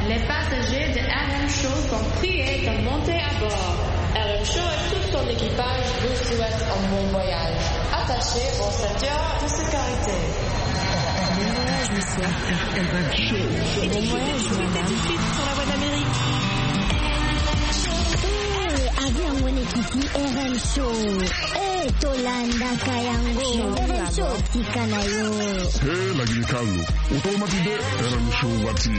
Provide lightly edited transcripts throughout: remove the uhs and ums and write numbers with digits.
Les passagers de RM Show sont priés de monter à bord. RM Show et tout son équipage vous souhaitent un bon voyage. Attachez vos ceintures de sécurité. Bon voyage, monsieur. RM Show. Bon voyage, madame. Tout de suite sur la voie d'Amérique. Avion mwenyekiti RM Show. Tolanda kayango. RM Show tikanayo. Lagi Carlo. Utomatide RM Show wati.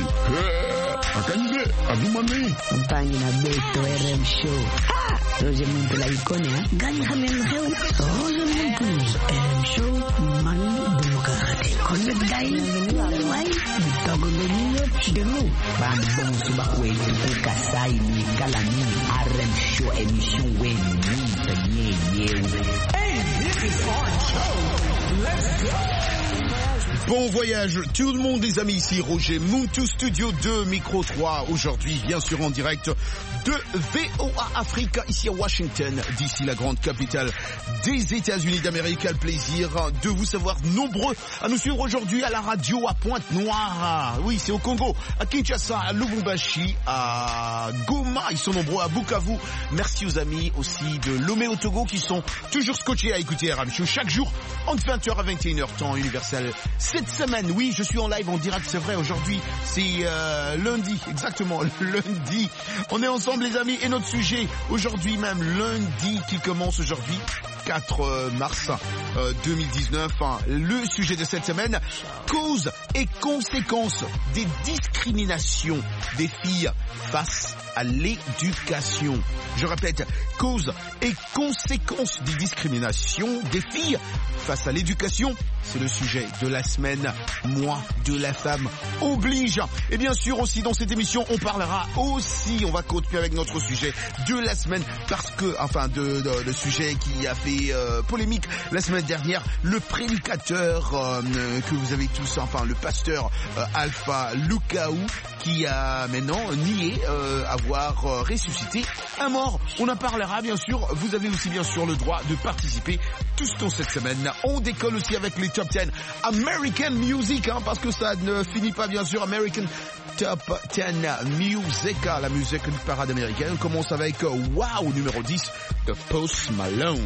Akanyide adumani. Mpangi na Beto RM Show. Roger Muntu la ikone ha. Gani hamelu heu. Roger Muntu RM Show manu demokrati. Konde gai wai. Bitago benyo chidenu. Bambong subakwe ukasai ni kalani. RM Show emission wen ni tanye yewe. Hey, this is RM Show. Let's go. Bon voyage tout le monde les amis, ici Roger Muntu Studio 2, micro 3, aujourd'hui bien sûr en direct de VOA Africa, ici à Washington, d'ici la grande capitale des États-Unis d'Amérique. Quel plaisir de vous savoir nombreux à nous suivre aujourd'hui à la radio à Pointe-Noire. Oui, c'est au Congo, à Kinshasa, à Lubumbashi, à Goma, ils sont nombreux, à Bukavu. Merci aux amis aussi de Lomé au Togo qui sont toujours scotchés à écouter RM Show chaque jour entre 20h à 21h temps universel. Cette semaine, oui, je suis en live en direct, c'est vrai, aujourd'hui, c'est lundi, exactement, lundi. On est ensemble les amis et notre sujet, aujourd'hui même, lundi qui commence aujourd'hui, 4 mars 2019, le sujet de cette semaine, causes et conséquences des discriminations des filles face à l'éducation. Je répète, causes et conséquences des discriminations des filles face à l'éducation, c'est le sujet de la semaine, mois de la femme oblige. Et bien sûr aussi dans cette émission, on parlera aussi, on va continuer avec notre sujet de la semaine parce que, enfin, le sujet qui a fait polémique la semaine dernière, le prédicateur que vous avez tous, enfin le pasteur Alpha Lukaou qui a maintenant nié avoir ressuscité un mort. On en parlera bien sûr, vous avez aussi bien sûr le droit de participer tous dans cette semaine. On décolle aussi avec les Top 10 American Music, parce que ça ne finit pas bien sûr. American Top 10 Music, la musique du parade américaine. On commence avec Wow numéro 10 de Post Malone.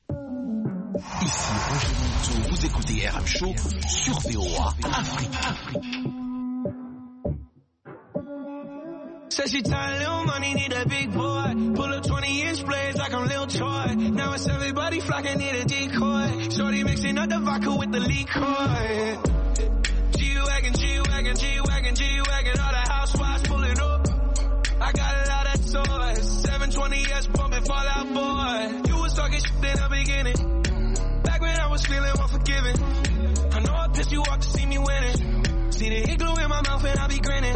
Ici Roger Muntu, vous écoutez RM Show sur VOA Africa. Said she tired, little money, need a big boy. Pull up 20-inch blades like I'm Lil Troy. Now it's everybody flocking, need a decoy. Shorty mixing up the vodka with the liquor. G-Wagon, G-Wagon, G-Wagon, G-Wagon. All the housewives pulling up. I got a lot of toys. 720S pumping Fallout Boy. You was talking shit in the beginning. Back when I was feeling unforgiving. I know I pissed you off to see me winning. See the igloo in my mouth and I be grinning.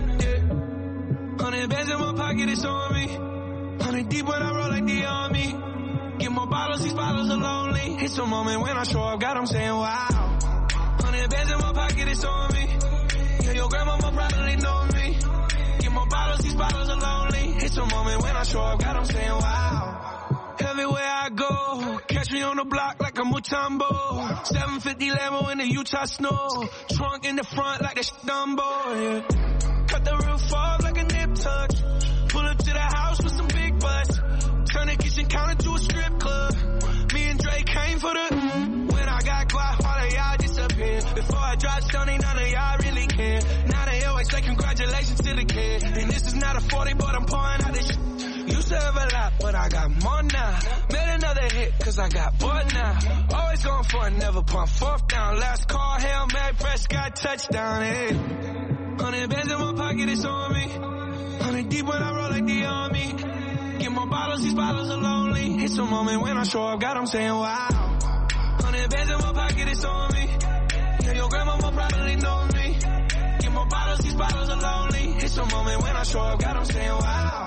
100 bands in my pocket, it's on me. 100 deep when I roll like the army. Get more bottles, these bottles are lonely. It's a moment when I show up, God, I'm saying wow. 100 bands in my pocket, it's on me. Yeah, your grandmama probably know me. Get more bottles, these bottles are lonely. It's a moment when I show up, God, I'm saying wow. Everywhere I go, catch me on the block like a Mutombo. 750 Lambo in the Utah snow. Trunk in the front like a Dumbo, yeah. Cut the roof off like a nip tuck. Pull up to the house with some big butts. Turn the kitchen counter to a strip club. Me and Drake came for the when I got quiet, all of y'all disappeared. Before I dropped Stoney, none of y'all really care. Now they always say congratulations to the kid. And this is not a 40, but I'm pouring out this shit. Used to have a lot, but I got more now. Made another hit, cause I got bored now. Always going for it, never pump fourth down. Last call, Hail Mary, Prescott, touchdown, hey. 100 bands in my pocket, it's on me. 100 deep when I roll like the army. Get more bottles, these bottles are lonely. It's a moment when I show up, God, I'm saying wow. 100 bands in my pocket, it's on me. Yeah, your grandmama probably know me. Get more bottles, these bottles are lonely. It's a moment when I show up, God, I'm saying wow.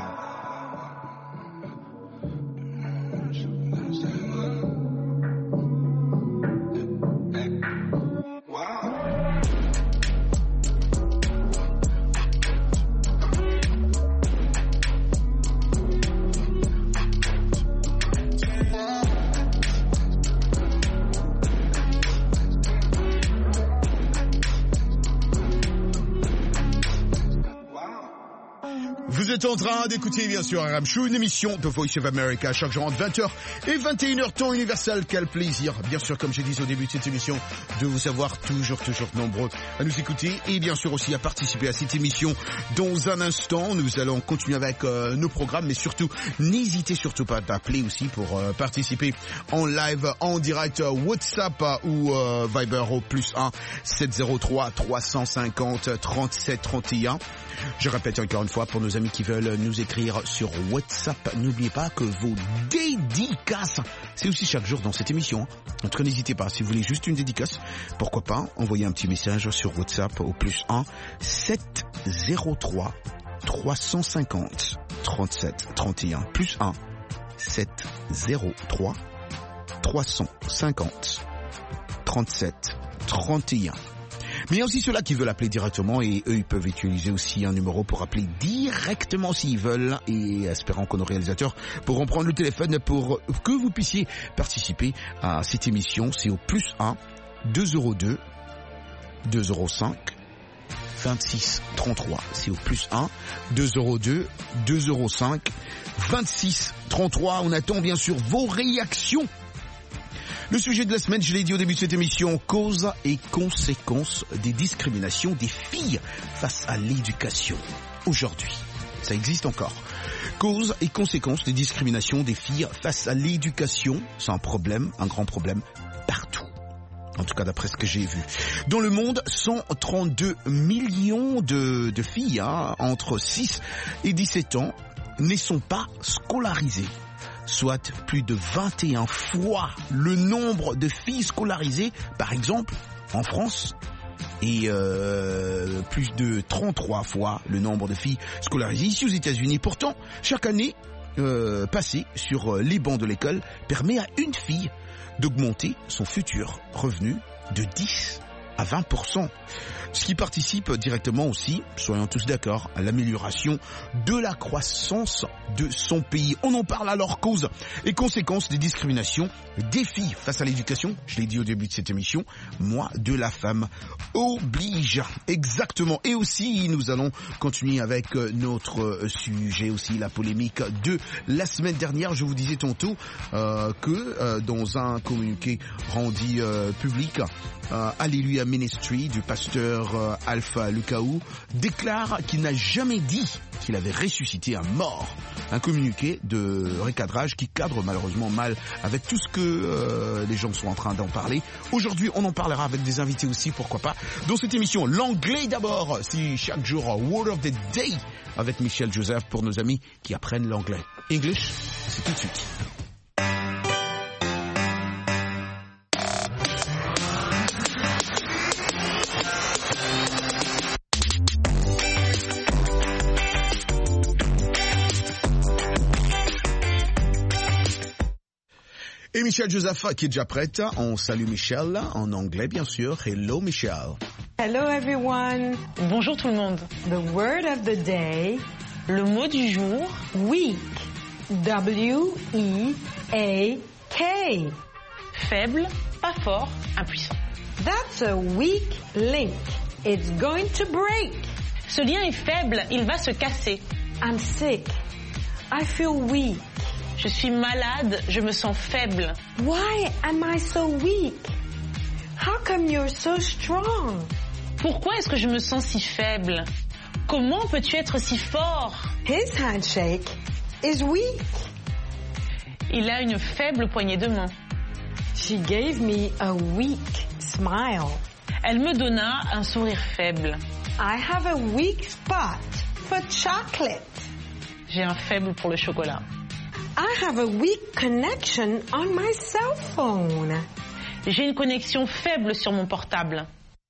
Wow. Vous êtes en train d'écouter bien sûr RM Show, une émission de Voice of America chaque jour entre 20h et 21h temps universel. Quel plaisir, bien sûr, comme j'ai dit au début de cette émission, de vous avoir toujours nombreux à nous écouter et bien sûr aussi à participer à cette émission. Dans un instant, nous allons continuer avec nos programmes, mais surtout, n'hésitez surtout pas d'appeler aussi pour participer en live, en direct, WhatsApp ou Viber au +1 703 350 37 31. Je répète encore une fois pour nos amis qui veulent nous écrire sur WhatsApp, n'oubliez pas que vos dédicaces, c'est aussi chaque jour dans cette émission. En tout cas, n'hésitez pas, si vous voulez juste une dédicace, pourquoi pas, envoyez un petit message sur WhatsApp au +1 703 350 37 31. +1 703 350 37 31. Mais il y a aussi ceux-là qui veulent appeler directement et eux, ils peuvent utiliser aussi un numéro pour appeler directement s'ils veulent et espérant que nos réalisateurs pourront prendre le téléphone pour que vous puissiez participer à cette émission. C'est au +1 202 205 26 33. C'est au +1 202 205 26 33. On attend bien sûr vos réactions. Le sujet de la semaine, je l'ai dit au début de cette émission, causes et conséquences des discriminations des filles face à l'éducation. Aujourd'hui, ça existe encore. Causes et conséquences des discriminations des filles face à l'éducation, c'est un problème, un grand problème, partout. En tout cas, d'après ce que j'ai vu. Dans le monde, 132 millions de filles entre 6 et 17 ans ne sont pas scolarisées. Soit plus de 21 fois le nombre de filles scolarisées, par exemple, en France, et plus de 33 fois le nombre de filles scolarisées ici aux États-Unis. Pourtant, chaque année passée sur les bancs de l'école permet à une fille d'augmenter son futur revenu de 10 à 20%. Ce qui participe directement aussi, soyons tous d'accord, à l'amélioration de la croissance de son pays. On en parle alors, causes et conséquences des discriminations des filles face à l'éducation. Je l'ai dit au début de cette émission, moi de la femme oblige. Exactement. Et aussi, nous allons continuer avec notre sujet aussi, la polémique de la semaine dernière. Je vous disais tantôt que dans un communiqué rendu public, Alléluia Ministry du pasteur Alpha Lukaou déclare qu'il n'a jamais dit qu'il avait ressuscité un mort. Un communiqué de recadrage qui cadre malheureusement mal avec tout ce que les gens sont en train d'en parler. Aujourd'hui, on en parlera avec des invités aussi, pourquoi pas. Dans cette émission, l'anglais d'abord, si chaque jour, Word of the Day avec Michel Joseph pour nos amis qui apprennent l'anglais. English, c'est tout de suite. Et Michel Joseph qui est déjà prête. On salue Michel en anglais bien sûr. Hello Michel. Hello everyone. Bonjour tout le monde. The word of the day. Le mot du jour. Weak. W-E-A-K. Faible, pas fort, impuissant. That's a weak link. It's going to break. Ce lien est faible, il va se casser. I'm sick. I feel weak. Je suis malade, je me sens faible. Why am I so weak? How come you're so strong? Pourquoi est-ce que je me sens si faible? Comment peux-tu être si fort? His handshake is weak. Il a une faible poignée de main. She gave me a weak smile. Elle me donna un sourire faible. I have a weak spot for chocolate. J'ai un faible pour le chocolat. I have a weak connection on my cell phone. J'ai une connexion faible sur mon portable.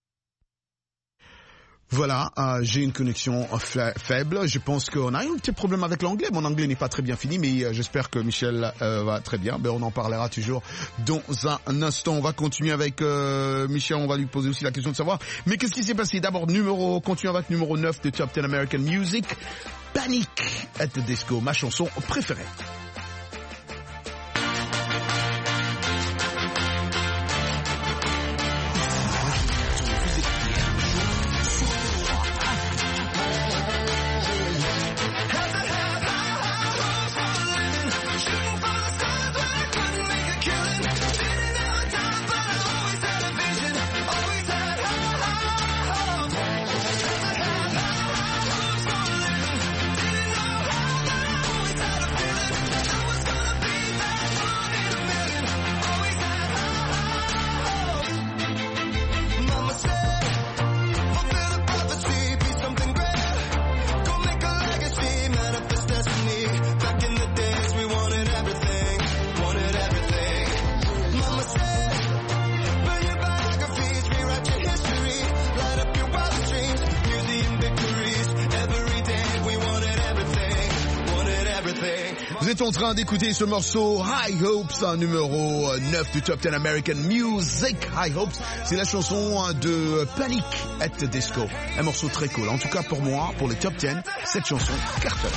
Voilà, j'ai une connexion faible. Je pense qu'on a un petit problème avec l'anglais. Mon anglais n'est pas très bien fini, mais j'espère que Michel va très bien. On en parlera toujours dans un instant. On va continuer avec Michel. On va lui poser aussi la question de savoir. Mais qu'est-ce qui s'est passé? D'abord, continuons avec numéro 9 de Top 10 American Music. Panic at the Disco, ma chanson préférée. Hey! Vous êtes en train d'écouter ce morceau High Hopes, numéro 9 du Top 10 American Music. High Hopes, c'est la chanson de Panic at the Disco. Un morceau très cool. En tout cas pour moi, pour les Top 10, cette chanson cartonne.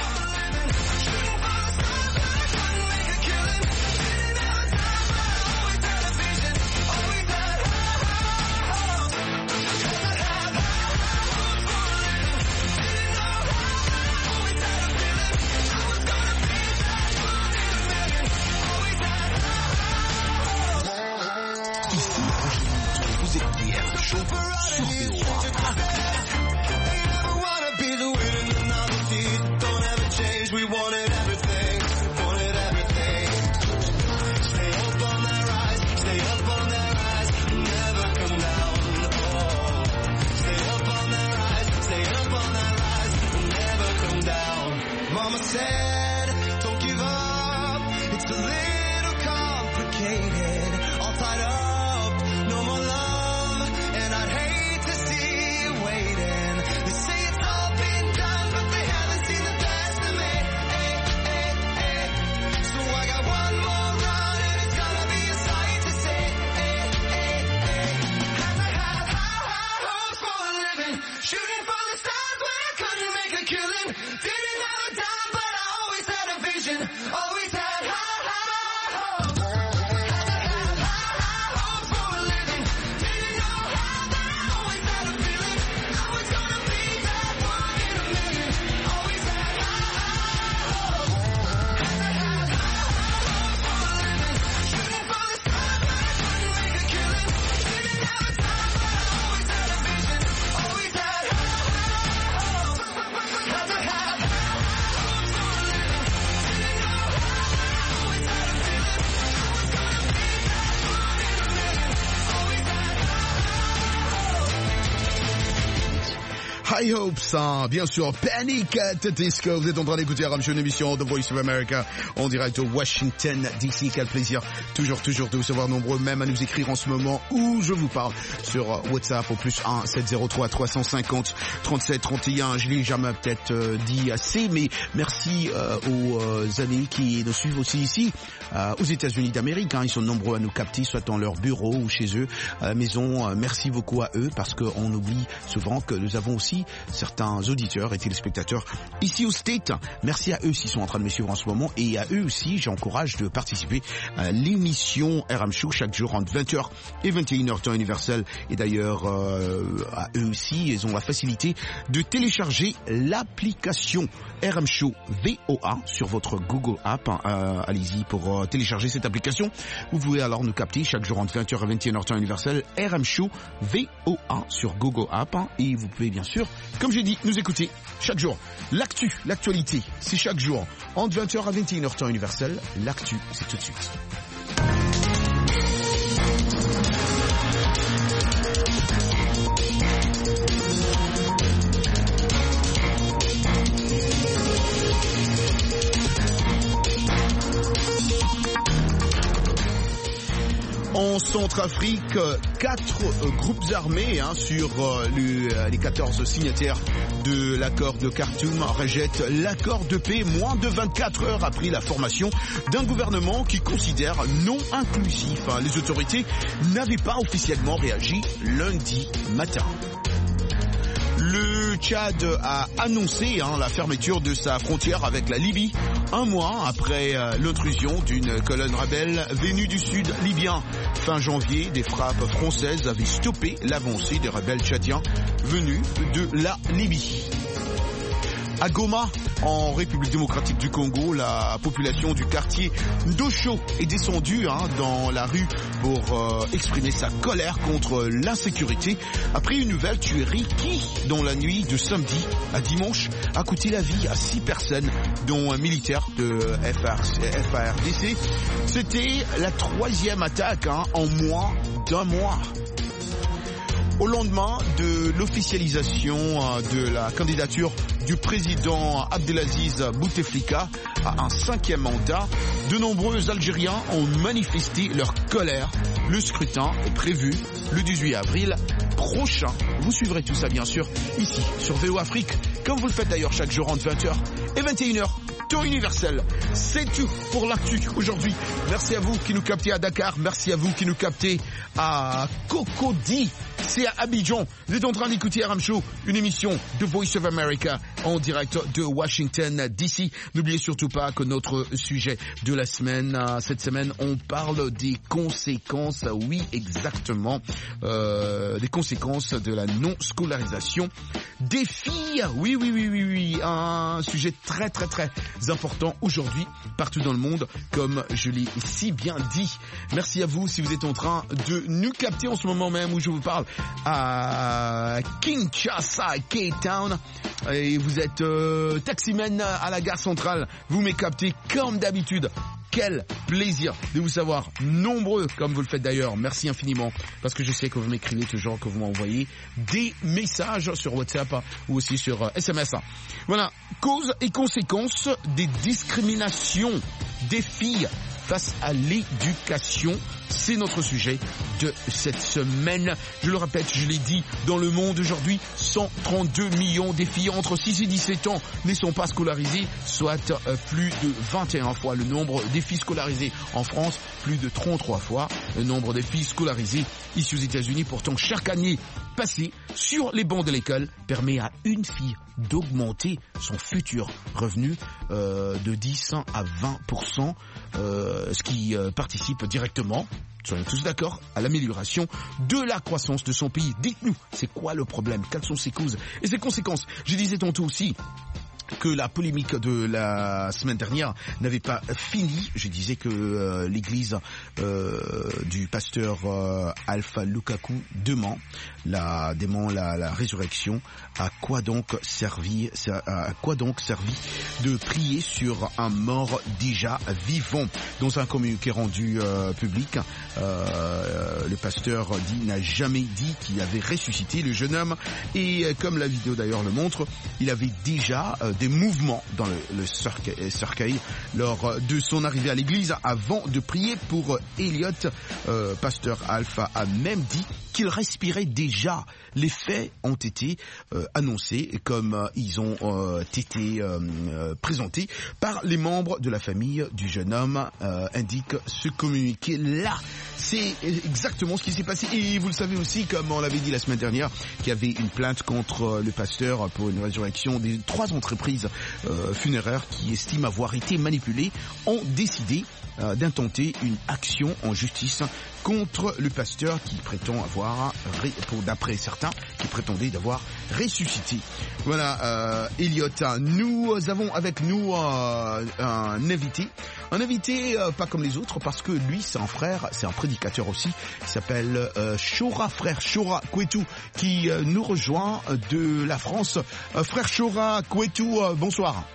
High Hopes, hein, bien sûr, Panic at the Disco. Vous êtes en train d'écouter RM Show, une émission The Voice of America en direct de Washington DC. Quel plaisir, toujours de vous savoir nombreux, même à nous écrire en ce moment où je vous parle sur WhatsApp au plus 1 703 350 37 31. Je l'ai jamais peut-être dit assez, mais merci aux amis qui nous suivent aussi ici aux États-Unis d'Amérique. Hein, ils sont nombreux à nous capter, soit dans leur bureau ou chez eux à la maison. Merci beaucoup à eux parce qu'on oublie souvent que nous avons aussi certains auditeurs et téléspectateurs ici au State. Merci à eux s'ils sont en train de me suivre en ce moment, et à eux aussi j'encourage de participer à l'émission RM Show chaque jour entre 20h et 21h temps universel. Et d'ailleurs à eux aussi, ils ont la facilité de télécharger l'application RM Show VOA sur votre Google App. Allez-y pour télécharger cette application. Vous pouvez alors nous capter chaque jour entre 20h et 21h temps universel, RM Show VOA sur Google App, et vous pouvez bien sûr, comme j'ai dit, nous écouter chaque jour. L'actualité, c'est chaque jour entre 20h à 21h temps universel. L'actu, c'est tout de suite. En Centrafrique, 4 groupes armés sur les 14 signataires de l'accord de Khartoum rejettent l'accord de paix moins de 24 heures après la formation d'un gouvernement qui considère non inclusif. Les autorités n'avaient pas officiellement réagi lundi matin. Le Tchad a annoncé la fermeture de sa frontière avec la Libye, un mois après l'intrusion d'une colonne rebelle venue du sud libyen. Fin janvier, des frappes françaises avaient stoppé l'avancée des rebelles tchadiens venus de la Libye. À Goma, en République démocratique du Congo, la population du quartier d'Osho est descendue dans la rue pour exprimer sa colère contre l'insécurité après une nouvelle tuerie qui, dans la nuit de samedi à dimanche, a coûté la vie à 6 personnes, dont un militaire de FARDC. C'était la 3e attaque en moins d'un mois. Au lendemain de l'officialisation de la candidature du président Abdelaziz Bouteflika à un 5e mandat, de nombreux Algériens ont manifesté leur colère. Le scrutin est prévu le 18 avril prochain. Vous suivrez tout ça bien sûr ici sur VO Afrique, comme vous le faites d'ailleurs chaque jour entre 20h et 21h temps universel. C'est tout pour l'actu aujourd'hui. Merci à vous qui nous captez à Dakar. Merci à vous qui nous captez à Cocody. C'est à Abidjan. Vous êtes en train d'écouter RM Show, une émission de Voice of America en direct de Washington DC. N'oubliez surtout pas que notre sujet de la semaine, cette semaine, on parle des conséquences, oui exactement, des conséquences de la non-scolarisation des filles. Oui, un sujet très important aujourd'hui partout dans le monde, comme je l'ai si bien dit. Merci à vous si vous êtes en train de nous capter en ce moment même où je vous parle à Kinshasa, Cape Town, et vous êtes taximan à la gare centrale, vous m'avez capté comme d'habitude. Quel plaisir de vous savoir nombreux, comme vous le faites d'ailleurs. Merci infiniment, parce que je sais que vous m'écrivez toujours, que vous m'envoyez des messages sur WhatsApp ou aussi sur SMS. Voilà, causes et conséquences des discriminations des filles face à l'éducation. C'est notre sujet de cette semaine. Je le répète, je l'ai dit, dans le monde aujourd'hui, 132 millions des filles entre 6 et 17 ans ne sont pas scolarisées, soit plus de 21 fois le nombre des filles scolarisées en France, plus de 33 fois le nombre des filles scolarisées ici aux États-Unis. Pourtant, chaque année passée sur les bancs de l'école permet à une fille d'augmenter son futur revenu de 10 à 20%, ce qui participe directement, soyons tous d'accord, à l'amélioration de la croissance de son pays. Dites-nous, c'est quoi le problème? Quelles sont ses causes et ses conséquences? Je disais tantôt aussi que la polémique de la semaine dernière n'avait pas fini. Je disais que l'église du pasteur Alpha Lukaku demande la résurrection. À quoi donc servi de prier sur un mort déjà vivant? Dans un communiqué rendu public, le pasteur n'a jamais dit qu'il avait ressuscité le jeune homme, et comme la vidéo d'ailleurs le montre, il avait déjà des mouvements dans le cercueil lors de son arrivée à l'église avant de prier pour Elliot. Pasteur Alpha a même dit qu'il respirait déjà. Les faits ont été annoncés comme ils ont été présentés par les membres de la famille du jeune homme, indique ce communiqué-là. C'est exactement ce qui s'est passé. Et vous le savez aussi, comme on l'avait dit la semaine dernière, qu'il y avait une plainte contre le pasteur pour une résurrection. Des 3 entreprises funéraires qui estiment avoir été manipulées ont décidé d'intenter une action en justice contre le pasteur qui prétend avoir, d'après certains, qui prétendait d'avoir ressuscité. Voilà, Elliot, nous avons avec nous un invité pas comme les autres, parce que lui c'est un frère, c'est un prédicateur aussi, il s'appelle frère Chora Kwetu, qui nous rejoint de la France. Frère Chora Kwetu, bonsoir.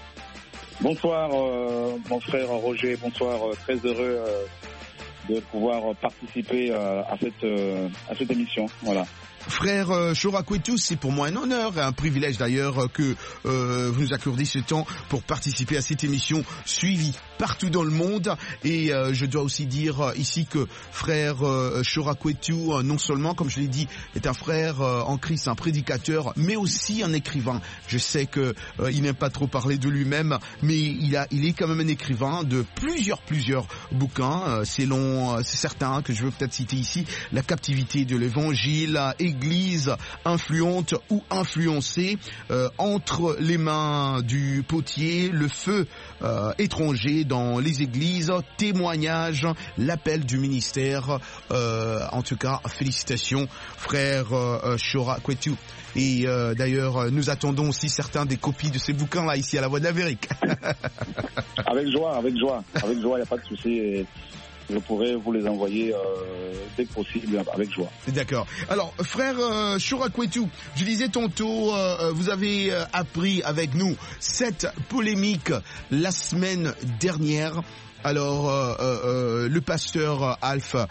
Bonsoir mon frère Roger, bonsoir, très heureux de pouvoir participer à cette émission. Voilà. Frère Chora Kwetu, c'est pour moi un honneur et un privilège d'ailleurs que vous nous accordez ce temps pour participer à cette émission suivie partout dans le monde. Et je dois aussi dire ici que frère Chora Kwetu, non seulement, comme je l'ai dit, est un frère en Christ, un prédicateur, mais aussi un écrivain. Je sais que il n'aime pas trop parler de lui-même, mais il est quand même un écrivain de plusieurs bouquins. C'est certain que je veux peut-être citer ici: La captivité de l'évangile, Église influente ou influencée, Entre les mains du potier, Le feu étranger dans les églises, Témoignage, L'appel du ministère. En tout cas, félicitations frère Chora Kwetu. Et d'ailleurs, nous attendons aussi certains des copies de ces bouquins-là ici à la Voix de l'Amérique. Avec joie, il n'y a pas de souci. Je pourrais vous les envoyer dès que possible, avec joie. D'accord. Alors, frère Chora Kwetu, je disais tantôt, vous avez appris avec nous cette polémique la semaine dernière. Alors, le pasteur Alpha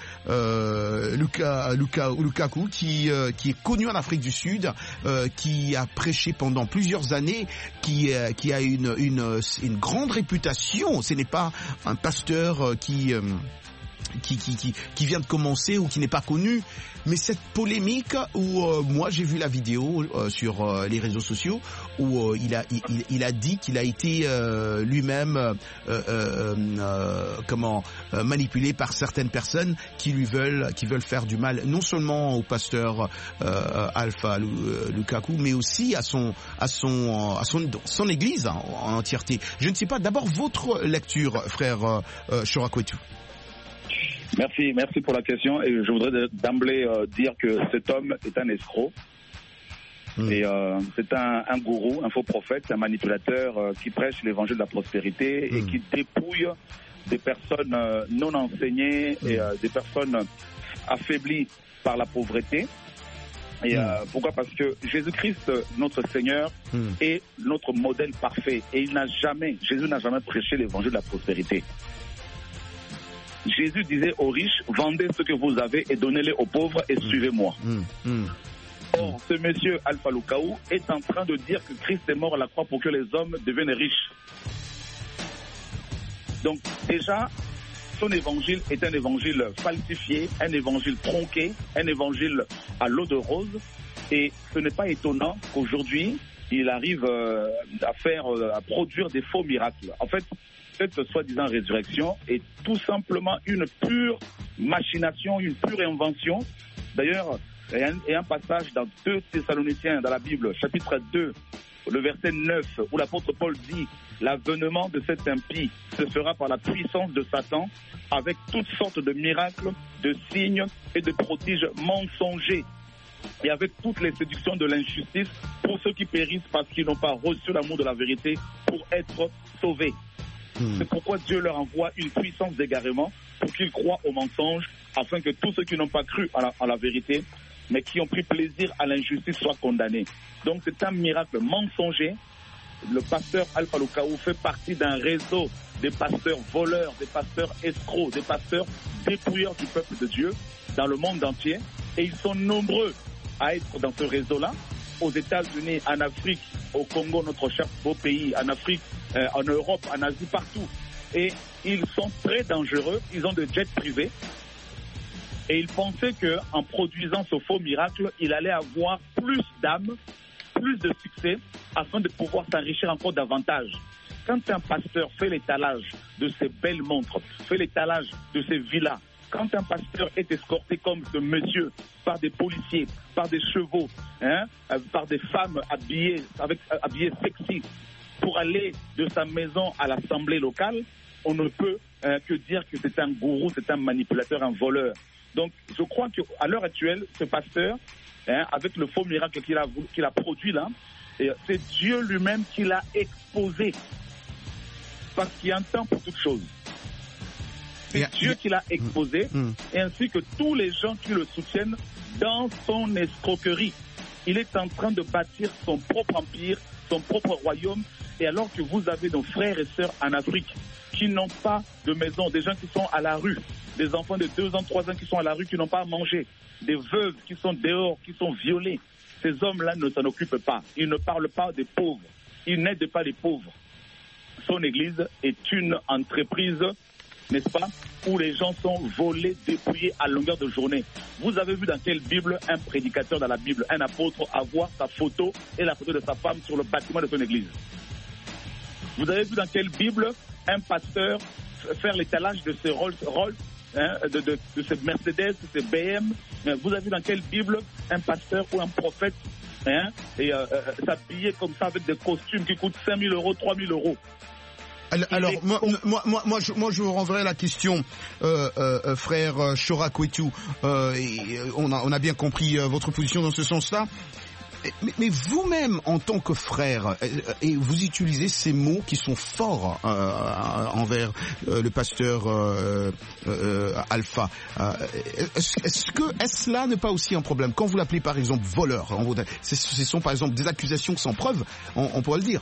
Lukaku, qui est connu en Afrique du Sud, qui a prêché pendant plusieurs années, qui a une grande réputation. Ce n'est pas un pasteur qui qui vient de commencer ou qui n'est pas connu. Mais cette polémique où moi j'ai vu la vidéo sur les réseaux sociaux où il a dit qu'il a été lui-même manipulé par certaines personnes qui veulent faire du mal, non seulement au pasteur Alpha Lukaku, mais aussi à son église en entièreté. Je ne sais pas, d'abord votre lecture, frère Chorakwetu. Merci pour la question. Et je voudrais d'emblée dire que cet homme est un escroc. Et c'est un gourou, un faux prophète, un manipulateur qui prêche l'évangile de la prospérité et qui dépouille des personnes non enseignées et des personnes affaiblies par la pauvreté. Et pourquoi? Parce que Jésus-Christ, notre Seigneur, est notre modèle parfait. Et Jésus n'a jamais prêché l'évangile de la prospérité. Jésus disait aux riches, vendez ce que vous avez et donnez-les aux pauvres et suivez-moi. Or, ce monsieur Alpha Lukaku est en train de dire que Christ est mort à la croix pour que les hommes deviennent riches. Donc déjà, son évangile est un évangile falsifié, un évangile tronqué, un évangile à l'eau de rose. Et ce n'est pas étonnant qu'aujourd'hui, il arrive à produire des faux miracles. En fait, cette soi-disant résurrection est tout simplement une pure machination, une pure invention. D'ailleurs, il y a un passage dans 2 Thessaloniciens, dans la Bible, chapitre 2, le verset 9, où l'apôtre Paul dit « L'avènement de cet impie se fera par la puissance de Satan, avec toutes sortes de miracles, de signes et de prodiges mensongers, et avec toutes les séductions de l'injustice pour ceux qui périssent parce qu'ils n'ont pas reçu l'amour de la vérité pour être sauvés. » C'est pourquoi Dieu leur envoie une puissance d'égarement pour qu'ils croient au mensonge, afin que tous ceux qui n'ont pas cru à la vérité, mais qui ont pris plaisir à l'injustice, soient condamnés. Donc c'est un miracle mensonger. Le pasteur Alpha Lukaku fait partie d'un réseau des pasteurs voleurs, des pasteurs escrocs, des pasteurs dépouilleurs du peuple de Dieu dans le monde entier. Et ils sont nombreux à être dans ce réseau-là, aux États-Unis, en Afrique, au Congo, notre cher beau pays, en Afrique, en Europe, en Asie, partout. Et ils sont très dangereux, ils ont des jets privés. Et ils pensaient qu'en produisant ce faux miracle, il allait avoir plus d'âmes, plus de succès, afin de pouvoir s'enrichir encore davantage. Quand un pasteur fait l'étalage de ses belles montres, fait l'étalage de ses villas, quand un pasteur est escorté comme ce monsieur par des policiers, par des chevaux, par des femmes habillées sexy, pour aller de sa maison à l'assemblée locale, on ne peut que dire que c'est un gourou, c'est un manipulateur, un voleur. Donc je crois qu'à l'heure actuelle, ce pasteur, avec le faux miracle qu'il a produit là, c'est Dieu lui-même qui l'a exposé. Parce qu'il y a un temps pour toute chose. C'est Dieu qui l'a exposé, et ainsi que tous les gens qui le soutiennent dans son escroquerie. Il est en train de bâtir son propre empire, son propre royaume, et alors que vous avez nos frères et sœurs en Afrique qui n'ont pas de maison, des gens qui sont à la rue, des enfants de 2 ans, 3 ans qui sont à la rue, qui n'ont pas à manger, des veuves qui sont dehors, qui sont violées. Ces hommes-là ne s'en occupent pas. Ils ne parlent pas des pauvres. Ils n'aident pas les pauvres. Son église est une entreprise, n'est-ce pas, où les gens sont volés, dépouillés à longueur de journée. Vous avez vu dans quelle Bible un prédicateur dans la Bible, un apôtre, avoir sa photo et la photo de sa femme sur le bâtiment de son église? Vous avez vu dans quelle Bible un pasteur faire l'étalage de ses Rolls-Royce, de ses Mercedes, de ses BM? Vous avez vu dans quelle Bible un pasteur ou un prophète s'habiller comme ça avec des costumes qui coûtent 5 000 €, 3 000 €? Alors, moi, je vous renverrai la question, frère Chorakwetu. On a bien compris votre position dans ce sens-là. Mais vous-même, en tant que frère, et vous utilisez ces mots qui sont forts envers le pasteur Alpha. Est-ce là n'est pas aussi un problème? Quand vous l'appelez par exemple voleur, ce sont par exemple des accusations sans preuve, on pourrait le dire.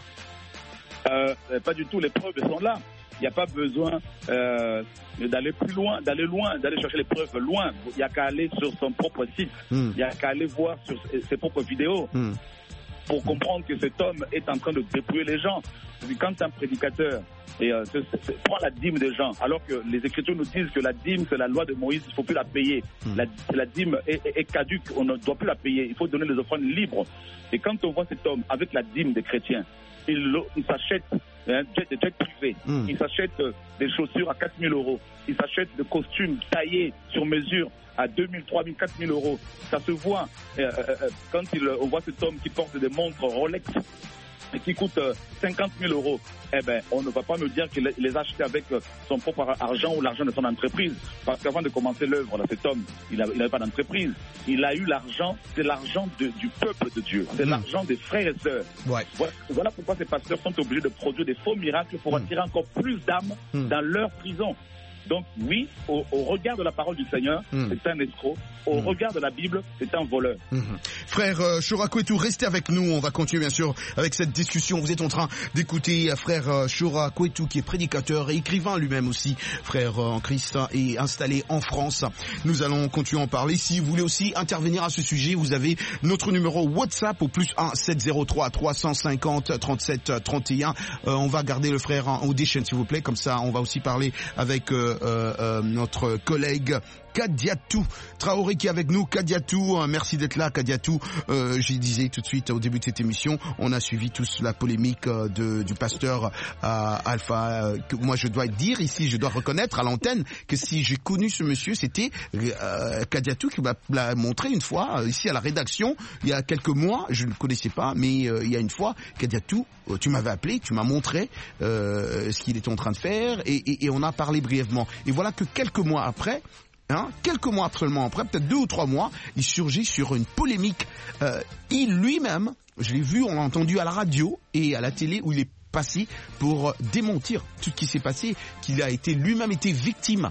Pas du tout, les preuves sont là. Il n'y a pas besoin d'aller plus loin, d'aller chercher les preuves loin. Il n'y a qu'à aller sur son propre site. Il n'y a qu'à aller voir sur ses propres vidéos. pour comprendre que cet homme est en train de dépouiller les gens. Quand un prédicateur prend la dîme des gens, alors que les Écritures nous disent que la dîme, c'est la loi de Moïse, il ne faut plus la payer. La dîme est caduque, on ne doit plus la payer, il faut donner les offrandes libres. Et quand on voit cet homme avec la dîme des chrétiens, il s'achète des jets privés, il s'achète des chaussures à 4 000 €, il s'achète des costumes taillés sur mesure à 2 000, 3 000, 4 000 €. Ça se voit quand on voit cet homme qui porte des montres Rolex qui coûtent 50 000 €. Eh ben, on ne va pas me dire qu'il les a achetés avec son propre argent ou l'argent de son entreprise. Parce qu'avant de commencer l'œuvre, cet homme, il n'avait pas d'entreprise. Il a eu l'argent, c'est l'argent du peuple de Dieu. C'est l'argent des frères et sœurs. Ouais. Voilà pourquoi ces pasteurs sont obligés de produire des faux miracles pour attirer encore plus d'âmes dans leur prison. Donc oui, au regard de la parole du Seigneur, c'est un escroc. Au regard de la Bible, c'est un voleur. Frère Shora Kwetu, restez avec nous. On va continuer bien sûr avec cette discussion. Vous êtes en train d'écouter frère Shora Kwetu, qui est prédicateur et écrivain lui-même aussi, frère en Christ, et installé en France. Nous allons continuer à en parler. Si vous voulez aussi intervenir à ce sujet, vous avez notre numéro WhatsApp au +1 703 350 37 31. On va garder le frère en audition, s'il vous plaît. Comme ça, on va aussi parler avec notre collègue Kadiatou Traoré qui est avec nous. Kadiatou, merci d'être là, Kadiatou. Je disais tout de suite au début de cette émission, on a suivi tous la polémique du pasteur Alpha. Que moi je dois dire ici, je dois reconnaître à l'antenne que si j'ai connu ce monsieur, c'était Kadiatou qui m'a montré une fois ici à la rédaction il y a quelques mois. Je ne le connaissais pas, mais il y a une fois, Kadiatou, tu m'avais appelé, tu m'as montré ce qu'il était en train de faire et on a parlé brièvement. Et voilà que quelques mois après, peut-être 2 ou 3 mois, il surgit sur une polémique. Il lui-même, je l'ai vu, on l'a entendu à la radio et à la télé où il est passé pour démentir tout ce qui s'est passé, qu'il a été lui-même été victime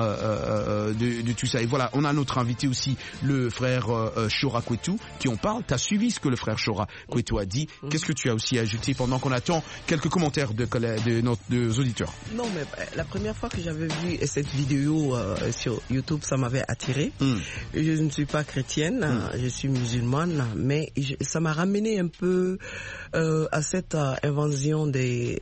de tout ça. Et voilà, on a notre invité aussi, le frère Shora Kwetu, qui en parle. Tu as suivi ce que le frère Shora Kwetu a dit. Qu'est-ce que tu as aussi ajouté pendant qu'on attend quelques commentaires de nos auditeurs? Non, mais la première fois que j'avais vu cette vidéo sur YouTube, ça m'avait attiré. Je ne suis pas chrétienne, je suis musulmane, mais ça m'a ramené un peu à cette invasion des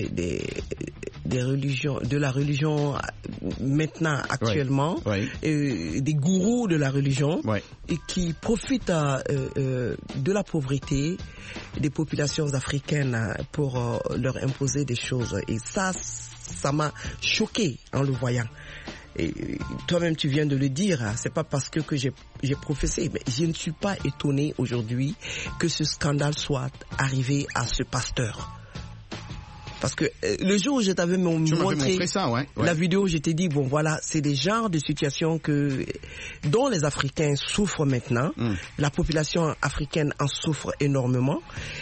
religions, de la religion maintenant actuellement, des gourous de la religion et qui profitent de la pauvreté des populations africaines pour leur imposer des choses. Et ça m'a choqué en le voyant. Et toi-même tu viens de le dire, c'est pas parce que j'ai professé, mais je ne suis pas étonné aujourd'hui que ce scandale soit arrivé à ce pasteur. Parce que le jour où je t'avais montré ça, la vidéo, je t'ai dit, bon voilà, c'est des genres de situations dont les Africains souffrent maintenant. La population africaine en souffre énormément.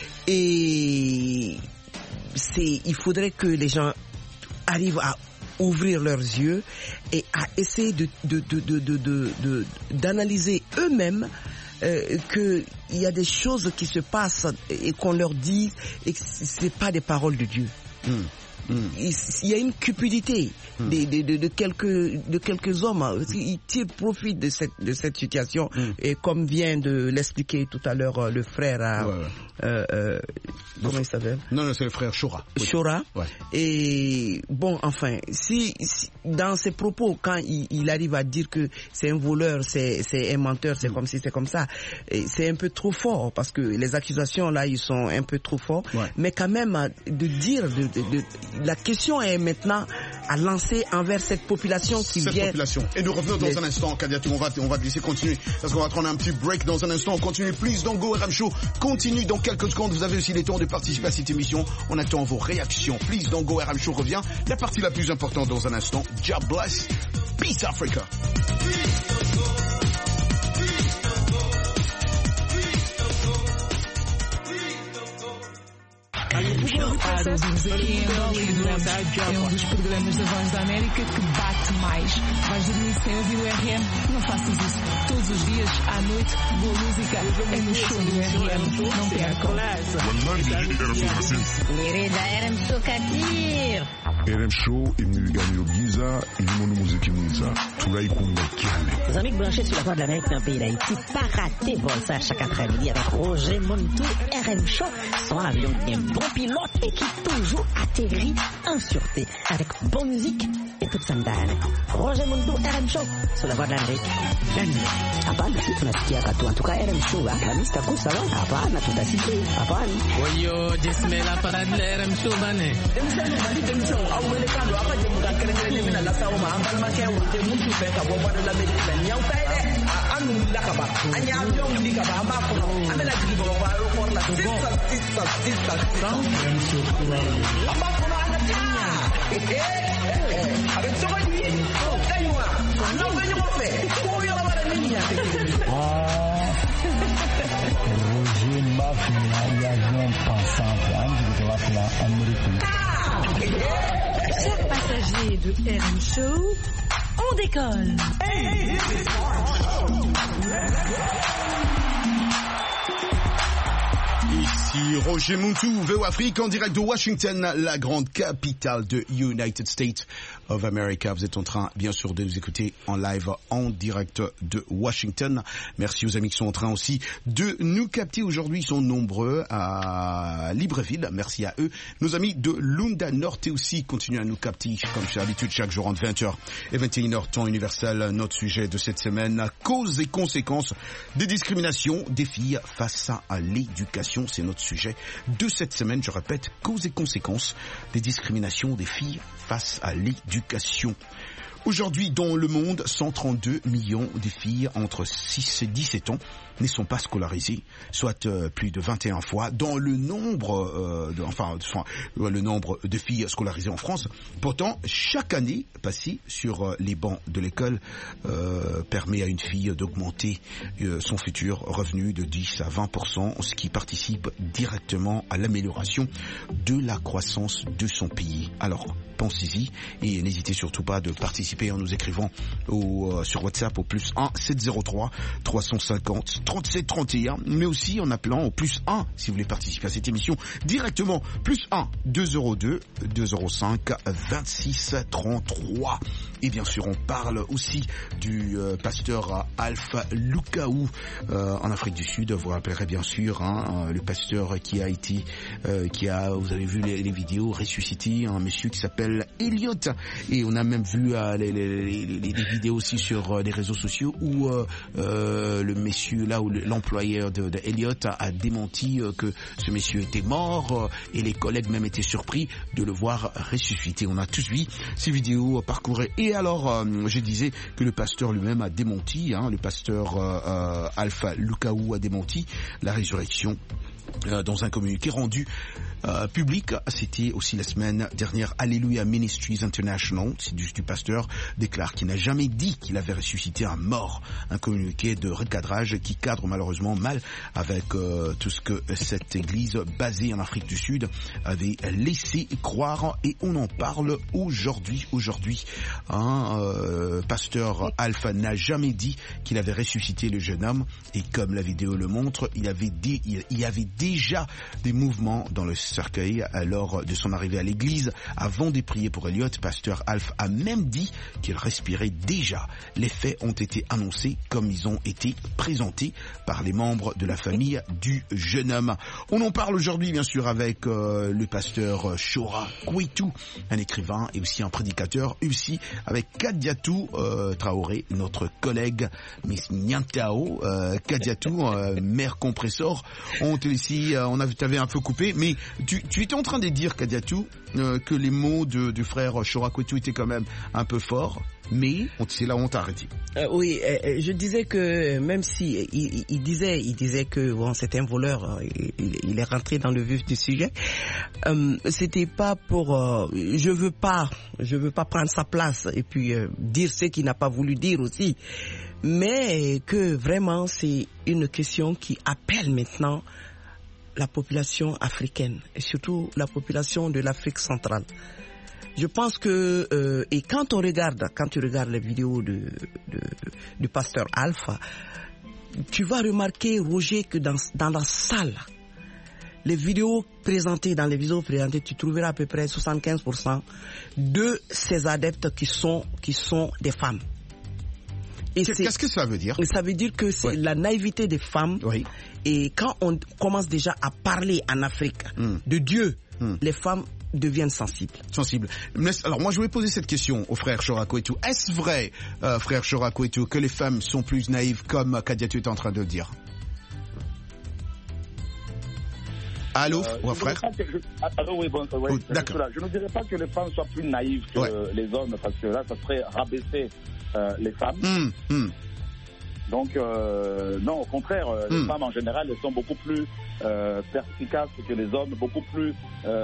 Et il faudrait que les gens arrivent à ouvrir leurs yeux et à essayer d'analyser eux-mêmes qu'il y a des choses qui se passent et qu'on leur dit et que c'est pas des paroles de Dieu. Il y a une cupidité de quelques hommes. Ils tirent profit de cette situation et comme vient de l'expliquer tout à l'heure le frère comment il s'appelle? Non, c'est le frère Shora. Shora. Et bon, enfin, si dans ses propos, quand il arrive à dire que c'est un voleur, c'est un menteur, c'est comme si c'est comme ça, c'est un peu trop fort parce que les accusations là, ils sont un peu trop forts. Mais quand même, de dire la question est maintenant à lancer envers cette population qui vient. Population. Et nous revenons dans un instant, Kadiatou, on va te laisser continuer parce qu'on va prendre un petit break dans un instant. On continue. Please don't go, RM Show continue dans quelques secondes. Vous avez aussi les temps de participer à cette émission. On attend vos réactions. Please don't go, RM Show revient. La partie la plus importante dans un instant. God bless. Peace Africa. É um dos programas da Voz da América que bate bate mais. Vais dormir sem ouvir o RM? Não faças isso. Todos os dias, à noite, boa música é no show do RM. Não percam. RM Show Katir. RM Show imegani Giza imimono muziki mwiza tulaikunga kiale. Les amis branchés sur la voie de l'Amérique dans le pays d'Haïti, pas raté vol ça chaque après-midi avec Roger Montou. RM Show, son avion qui est un bon pilote et qui toujours atterrit en sûreté avec bonne musique et toute sa mdane. Roger Montou, RM Show, sur la voie de l'Amérique. Hapana, si tunasikia katu. En tout cas, RM Show, Alhamisi taku salon. Hapana, tutasikia. Hapana. Oyo, jismela para RM Show bane. Roger Mafia, l'avion pensant Chers passagers de RM Show, on décolle. Hey, this is RM Show. Let's go. Ici Roger Montou, VO Afrique en direct de Washington, la grande capitale de United States of America. Vous êtes en train, bien sûr, de nous écouter en live, en direct de Washington. Merci aux amis qui sont en train aussi de nous capter aujourd'hui. Ils sont nombreux à Libreville. Merci à eux. Nos amis de Lunda Norte aussi continuent à nous capter, comme c'est l'habitude, chaque jour entre 20h et 21h, temps universel. Notre sujet de cette semaine, causes et conséquences des discriminations des filles face à l'éducation. C'est notre sujet de cette semaine. Je répète, causes et conséquences des discriminations des filles face à l'éducation. Aujourd'hui, dans le monde, 132 millions de filles entre 6 et 17 ans ne sont pas scolarisées, soit plus de 21 fois dans le nombre, le nombre de filles scolarisées en France. Pourtant, chaque année passée sur les bancs de l'école permet à une fille d'augmenter son futur revenu de 10 à 20%, ce qui participe directement à l'amélioration de la croissance de son pays. Alors, pensez-y et n'hésitez surtout pas de participer en nous écrivant sur WhatsApp au +1 703 350 37 31, mais aussi en appelant au +1 si vous voulez participer à cette émission directement, +1 202 205 26 33. Et bien sûr, on parle aussi du pasteur Alpha Lukaou en Afrique du Sud. Vous rappellerez bien sûr le pasteur qui a été, vous avez vu les vidéos, ressuscité, un monsieur qui s'appelle Elliot. Et on a même vu les vidéos aussi sur les réseaux sociaux où le monsieur là, où l'employeur de Elliot a démenti que ce monsieur était mort et les collègues même étaient surpris de le voir ressusciter. On a tous vu ces vidéos parcourir. Et alors, je disais que le pasteur lui-même a démenti, le pasteur Alpha Lukaou a démenti la résurrection dans un communiqué rendu public. C'était aussi la semaine dernière. Hallelujah Ministries International, c'est du pasteur, déclare qu'il n'a jamais dit qu'il avait ressuscité un mort. Un communiqué de recadrage qui cadre malheureusement mal avec tout ce que cette église basée en Afrique du Sud avait laissé croire, et on en parle aujourd'hui. Pasteur Alpha n'a jamais dit qu'il avait ressuscité le jeune homme, et comme la vidéo le montre, il y avait déjà des mouvements dans le cercueil lors de son arrivée à l'église. Avant de prier pour Elliot, pasteur Alpha a même dit qu'il respirait déjà. Les faits ont été annoncés comme ils ont été présentés par les membres de la famille du jeune homme. On en parle aujourd'hui bien sûr avec le pasteur Chora Kouetou, un écrivain et aussi un prédicateur, et aussi avec Kadiatou Traoré, notre collègue Miss Nyantao Kadiatou, mère compressor. On t'avait un peu coupé, mais tu étais en train de dire, Kadiatou, que les mots du frère Chora Kouetou étaient quand même un peu forts, mais c'est là où on t'a arrêté. Oui, je disais que même si il disait que bon, c'est un voleur, il est rentré dans le vif du sujet. C'était pas pour, je veux pas prendre sa place et puis dire ce qu'il n'a pas voulu dire aussi, mais que vraiment c'est une question qui appelle maintenant la population africaine, et surtout la population de l'Afrique centrale. Je pense que et quand tu regardes les vidéos du pasteur Alpha, tu vas remarquer, Roger, que dans la salle, les vidéos présentées, tu trouveras à peu près 75% de ces adeptes qui sont des femmes. Et qu'est-ce que ça veut dire? Ça veut dire que c'est la naïveté des femmes. Oui. Et quand on commence déjà à parler en Afrique de Dieu, les femmes deviennent sensibles. Alors moi je vais poser cette question au frère Chorakouetou. Est-ce vrai, frère Chorakouetou, que les femmes sont plus naïves comme Kadiatou est en train de le dire? Allô, frère? D'accord. Je ne dirais pas que les femmes soient plus naïves que les hommes, parce que là ça serait rabaisser les femmes. Donc non, au contraire, les femmes en général, elles sont beaucoup plus perspicaces que les hommes, beaucoup plus,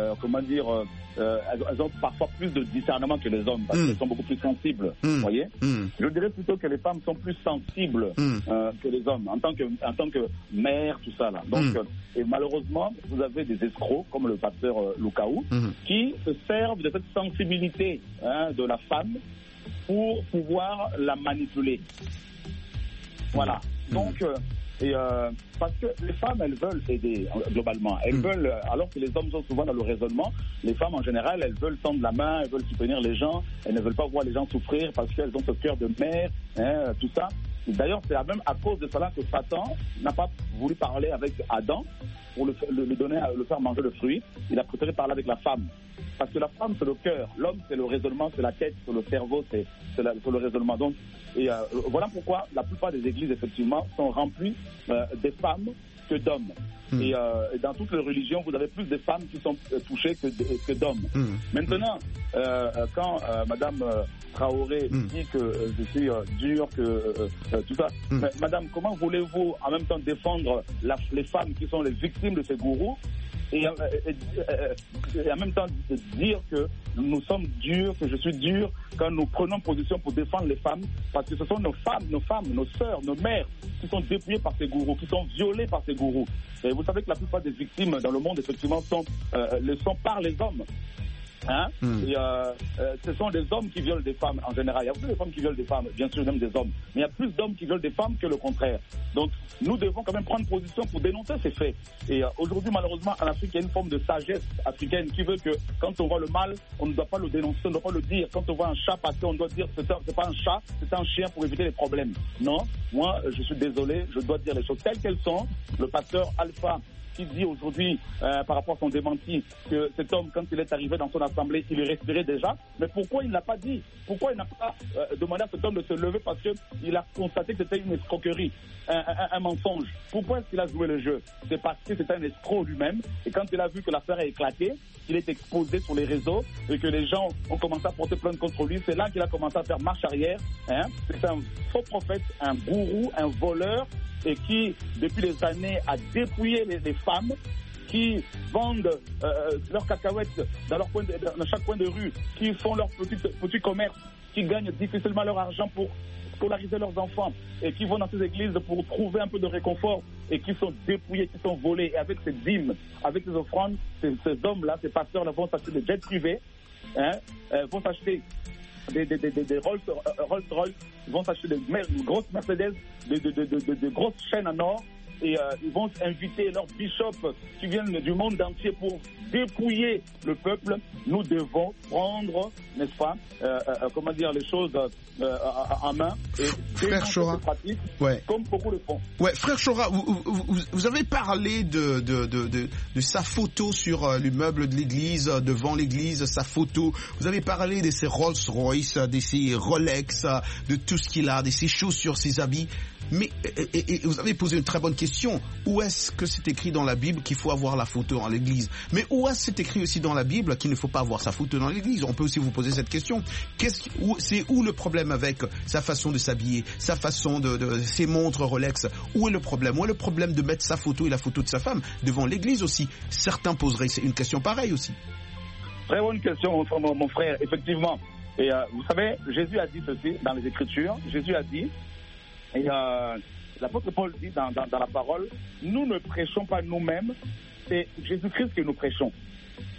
elles ont parfois plus de discernement que les hommes, parce qu'elles sont beaucoup plus sensibles, vous voyez. Je dirais plutôt que les femmes sont plus sensibles que les hommes, en tant que mère, tout ça là. Donc, et malheureusement, vous avez des escrocs, comme le pasteur Lukaou, qui se servent de cette sensibilité de la femme pour pouvoir la manipuler. Voilà. Donc, parce que les femmes, elles veulent aider globalement. Elles veulent, alors que les hommes sont souvent dans le raisonnement, les femmes en général, elles veulent tendre la main, elles veulent soutenir les gens, elles ne veulent pas voir les gens souffrir parce qu'elles ont ce cœur de mère, tout ça. D'ailleurs, c'est même à cause de cela que Satan n'a pas voulu parler avec Adam pour le faire manger le fruit. Il a préféré parler avec la femme. Parce que la femme, c'est le cœur. L'homme, c'est le raisonnement, c'est la tête, c'est le cerveau, c'est le raisonnement. Donc, voilà pourquoi la plupart des églises, effectivement, sont remplies des femmes que d'hommes. Et dans toutes les religions, vous avez plus de femmes qui sont touchées que d'hommes. Maintenant, quand Madame Traoré dit que je suis dur, que tout ça, mais Madame, comment voulez-vous en même temps défendre les femmes qui sont les victimes de ces gourous et en même temps dire que nous sommes durs, que je suis dur, quand nous prenons position pour défendre les femmes, parce que ce sont nos femmes, nos sœurs, nos mères qui sont dépouillées par ces gourous, qui sont violées par ces gourous. Et vous savez que la plupart des victimes dans le monde, effectivement, sont par les hommes. Et ce sont des hommes qui violent des femmes en général. Il y a beaucoup de femmes qui violent des femmes, bien sûr, même des hommes. Mais il y a plus d'hommes qui violent des femmes que le contraire. Donc, nous devons quand même prendre position pour dénoncer ces faits. Et aujourd'hui, malheureusement, en Afrique, il y a une forme de sagesse africaine qui veut que quand on voit le mal, on ne doit pas le dénoncer, on ne doit pas le dire. Quand on voit un chat passer, on doit dire c'est pas un chat, c'est un chien pour éviter les problèmes. Non, moi, je suis désolé, je dois dire les choses telles qu'elles sont. Le pasteur Alpha, qui dit aujourd'hui, par rapport à son démenti, que cet homme, quand il est arrivé dans son assemblée, il respirait déjà. Mais pourquoi il n'a pas dit? Pourquoi il n'a pas demandé à cet homme de se lever? Parce qu'il a constaté que c'était une escroquerie, un mensonge. Pourquoi est-ce qu'il a joué le jeu? C'est parce que c'était un escroc lui-même. Et quand il a vu que l'affaire a éclaté, qu'il est exposé sur les réseaux et que les gens ont commencé à porter plainte contre lui, c'est là qu'il a commencé à faire marche arrière. C'est un faux prophète, un gourou, un voleur, et qui, depuis des années, a dépouillé les femmes qui vendent leurs cacahuètes dans chaque coin de rue, qui font leur petit commerce, qui gagnent difficilement leur argent pour scolariser leurs enfants et qui vont dans ces églises pour trouver un peu de réconfort et qui sont dépouillés, qui sont volés. Et avec ces dîmes, avec ces offrandes, ces hommes-là, ces pasteurs-là vont s'acheter des jets privés, vont s'acheter des Rolls-Royce, vont s'acheter des grosses Mercedes, de grosses chaînes en or, et ils vont inviter leurs bishops qui viennent du monde entier pour dépouiller le peuple. Nous devons prendre, n'est-ce pas, les choses en main et dénoncer ces pratiques, comme beaucoup le font. Ouais, frère Chora, vous avez parlé de sa photo sur l'immeuble de l'église, devant l'église, sa photo. Vous avez parlé de ses Rolls-Royce, de ses Rolex, de tout ce qu'il a, de ses chaussures, ses habits. Mais et vous avez posé une très bonne question. Où est-ce que c'est écrit dans la Bible qu'il faut avoir la photo dans l'église? Mais où est-ce que c'est écrit aussi dans la Bible qu'il ne faut pas avoir sa photo dans l'église? On peut aussi vous poser cette question. C'est où le problème avec sa façon de s'habiller, sa façon de ses montres Rolex? Où est le problème? Où est le problème de mettre sa photo et la photo de sa femme devant l'église aussi? Certains poseraient une question pareille aussi. Très bonne question, mon frère, effectivement. Et vous savez, Jésus a dit ceci dans les Écritures. Jésus a dit, et l'apôtre Paul dit dans la parole, nous ne prêchons pas nous-mêmes, c'est Jésus-Christ que nous prêchons.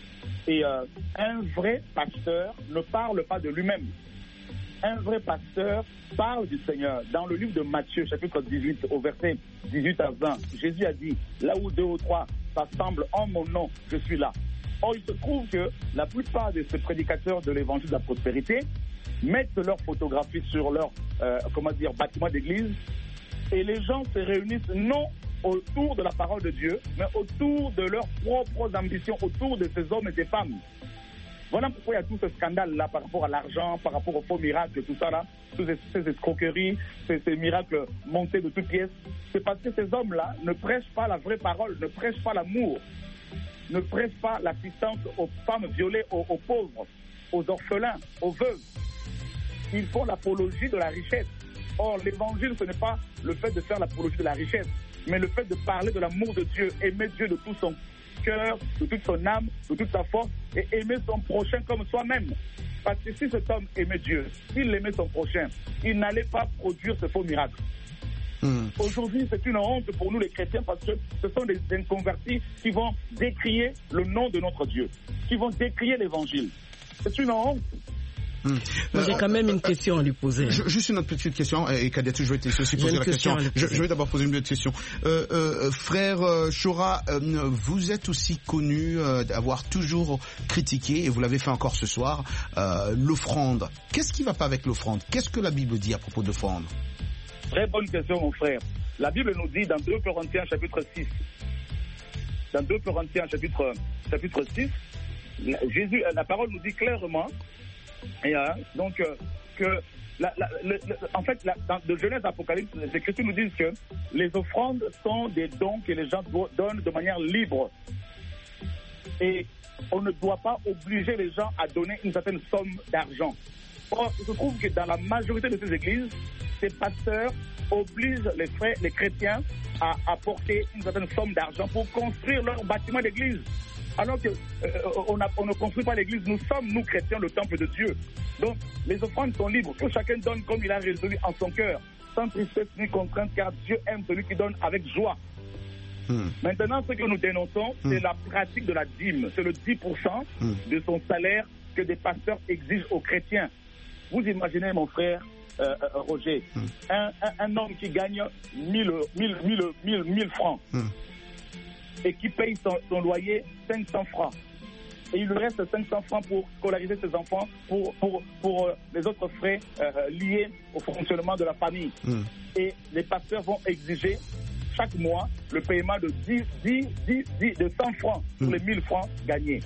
Et un vrai pasteur ne parle pas de lui-même. Un vrai pasteur parle du Seigneur. Dans le livre de Matthieu, chapitre 18, au verset 18 à 20, Jésus a dit, là où 2 ou 3 s'assemblent en mon nom, je suis là. Or, il se trouve que la plupart de ces prédicateurs de l'évangile de la prospérité mettent leurs photographies sur leur bâtiment d'église, et les gens se réunissent non autour de la parole de Dieu, mais autour de leurs propres ambitions, autour de ces hommes et ces femmes. Voilà pourquoi il y a tout ce scandale-là par rapport à l'argent, par rapport aux faux miracles, tout ça là, toutes ces escroqueries, ces miracles montés de toutes pièces. C'est parce que ces hommes-là ne prêchent pas la vraie parole, ne prêchent pas l'amour, ne prêchent pas l'assistance aux femmes violées, aux pauvres, aux orphelins, aux veuves. Ils font l'apologie de la richesse. Or, l'évangile, ce n'est pas le fait de faire l'apologie de la richesse, mais le fait de parler de l'amour de Dieu, aimer Dieu de tout son cœur, de toute son âme, de toute sa force, et aimer son prochain comme soi-même. Parce que si cet homme aimait Dieu, s'il aimait son prochain, il n'allait pas produire ce faux miracle. Aujourd'hui, c'est une honte pour nous les chrétiens, parce que ce sont des inconvertis qui vont décrier le nom de notre Dieu, qui vont décrier l'évangile. C'est une honte. Moi, j'ai quand même une question à lui poser. Juste une autre petite question, et Kadiatou, je vais aussi poser la question. Je vais d'abord poser une petite question. Frère Chora, vous êtes aussi connu d'avoir toujours critiqué, et vous l'avez fait encore ce soir, l'offrande. Qu'est-ce qui ne va pas avec l'offrande? Qu'est-ce que la Bible dit à propos d'offrande? Très bonne question, mon frère. La Bible nous dit dans 2 Corinthiens chapitre 6, dans 2 Corinthiens chapitre 6, Jésus, la parole nous dit clairement, et donc que en fait, de Genèse à Apocalypse, les Écritures nous disent que les offrandes sont des dons que les gens donnent de manière libre. Et on ne doit pas obliger les gens à donner une certaine somme d'argent. Or, il se trouve que dans la majorité de ces églises, ces pasteurs obligent les chrétiens à apporter une certaine somme d'argent pour construire leur bâtiment d'église. Alors qu'on ne construit pas l'église, nous sommes, nous chrétiens, le temple de Dieu. Donc, les offrandes sont libres, que chacun donne comme il a résolu en son cœur, sans tristesse ni contrainte, car Dieu aime celui qui donne avec joie. Maintenant, ce que nous dénonçons, c'est la pratique de la dîme. C'est le 10% de son salaire que des pasteurs exigent aux chrétiens. Vous imaginez, mon frère Roger, un homme qui gagne 1000 francs et qui paye son loyer 500 francs. Et il lui reste 500 francs pour scolariser ses enfants, pour les autres frais liés au fonctionnement de la famille. Et les pasteurs vont exiger chaque mois le paiement de 100 francs sur les 1000 francs gagnés.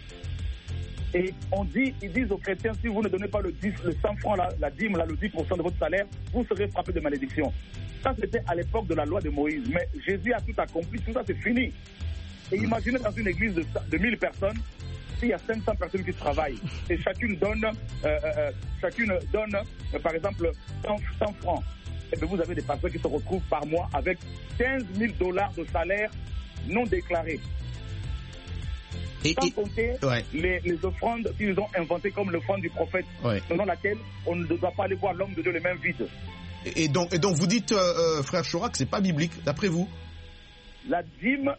Et ils disent aux chrétiens, si vous ne donnez pas le 100 francs, la dîme, le 10% de votre salaire, vous serez frappé de malédiction. Ça, c'était à l'époque de la loi de Moïse. Mais Jésus a tout accompli, tout ça, c'est fini. Et imaginez dans une église de 1000 personnes, s'il y a 500 personnes qui travaillent, et chacune donne par exemple, 100 francs. Et bien vous avez des pasteurs qui se retrouvent par mois avec $15 000 de salaire non déclaré. Sans compter les offrandes qu'ils ont inventées comme l'offrande du prophète, selon laquelle on ne doit pas aller voir l'homme de Dieu les mains vides. Et donc vous dites, frère Chora, que c'est pas biblique, d'après vous? La dîme,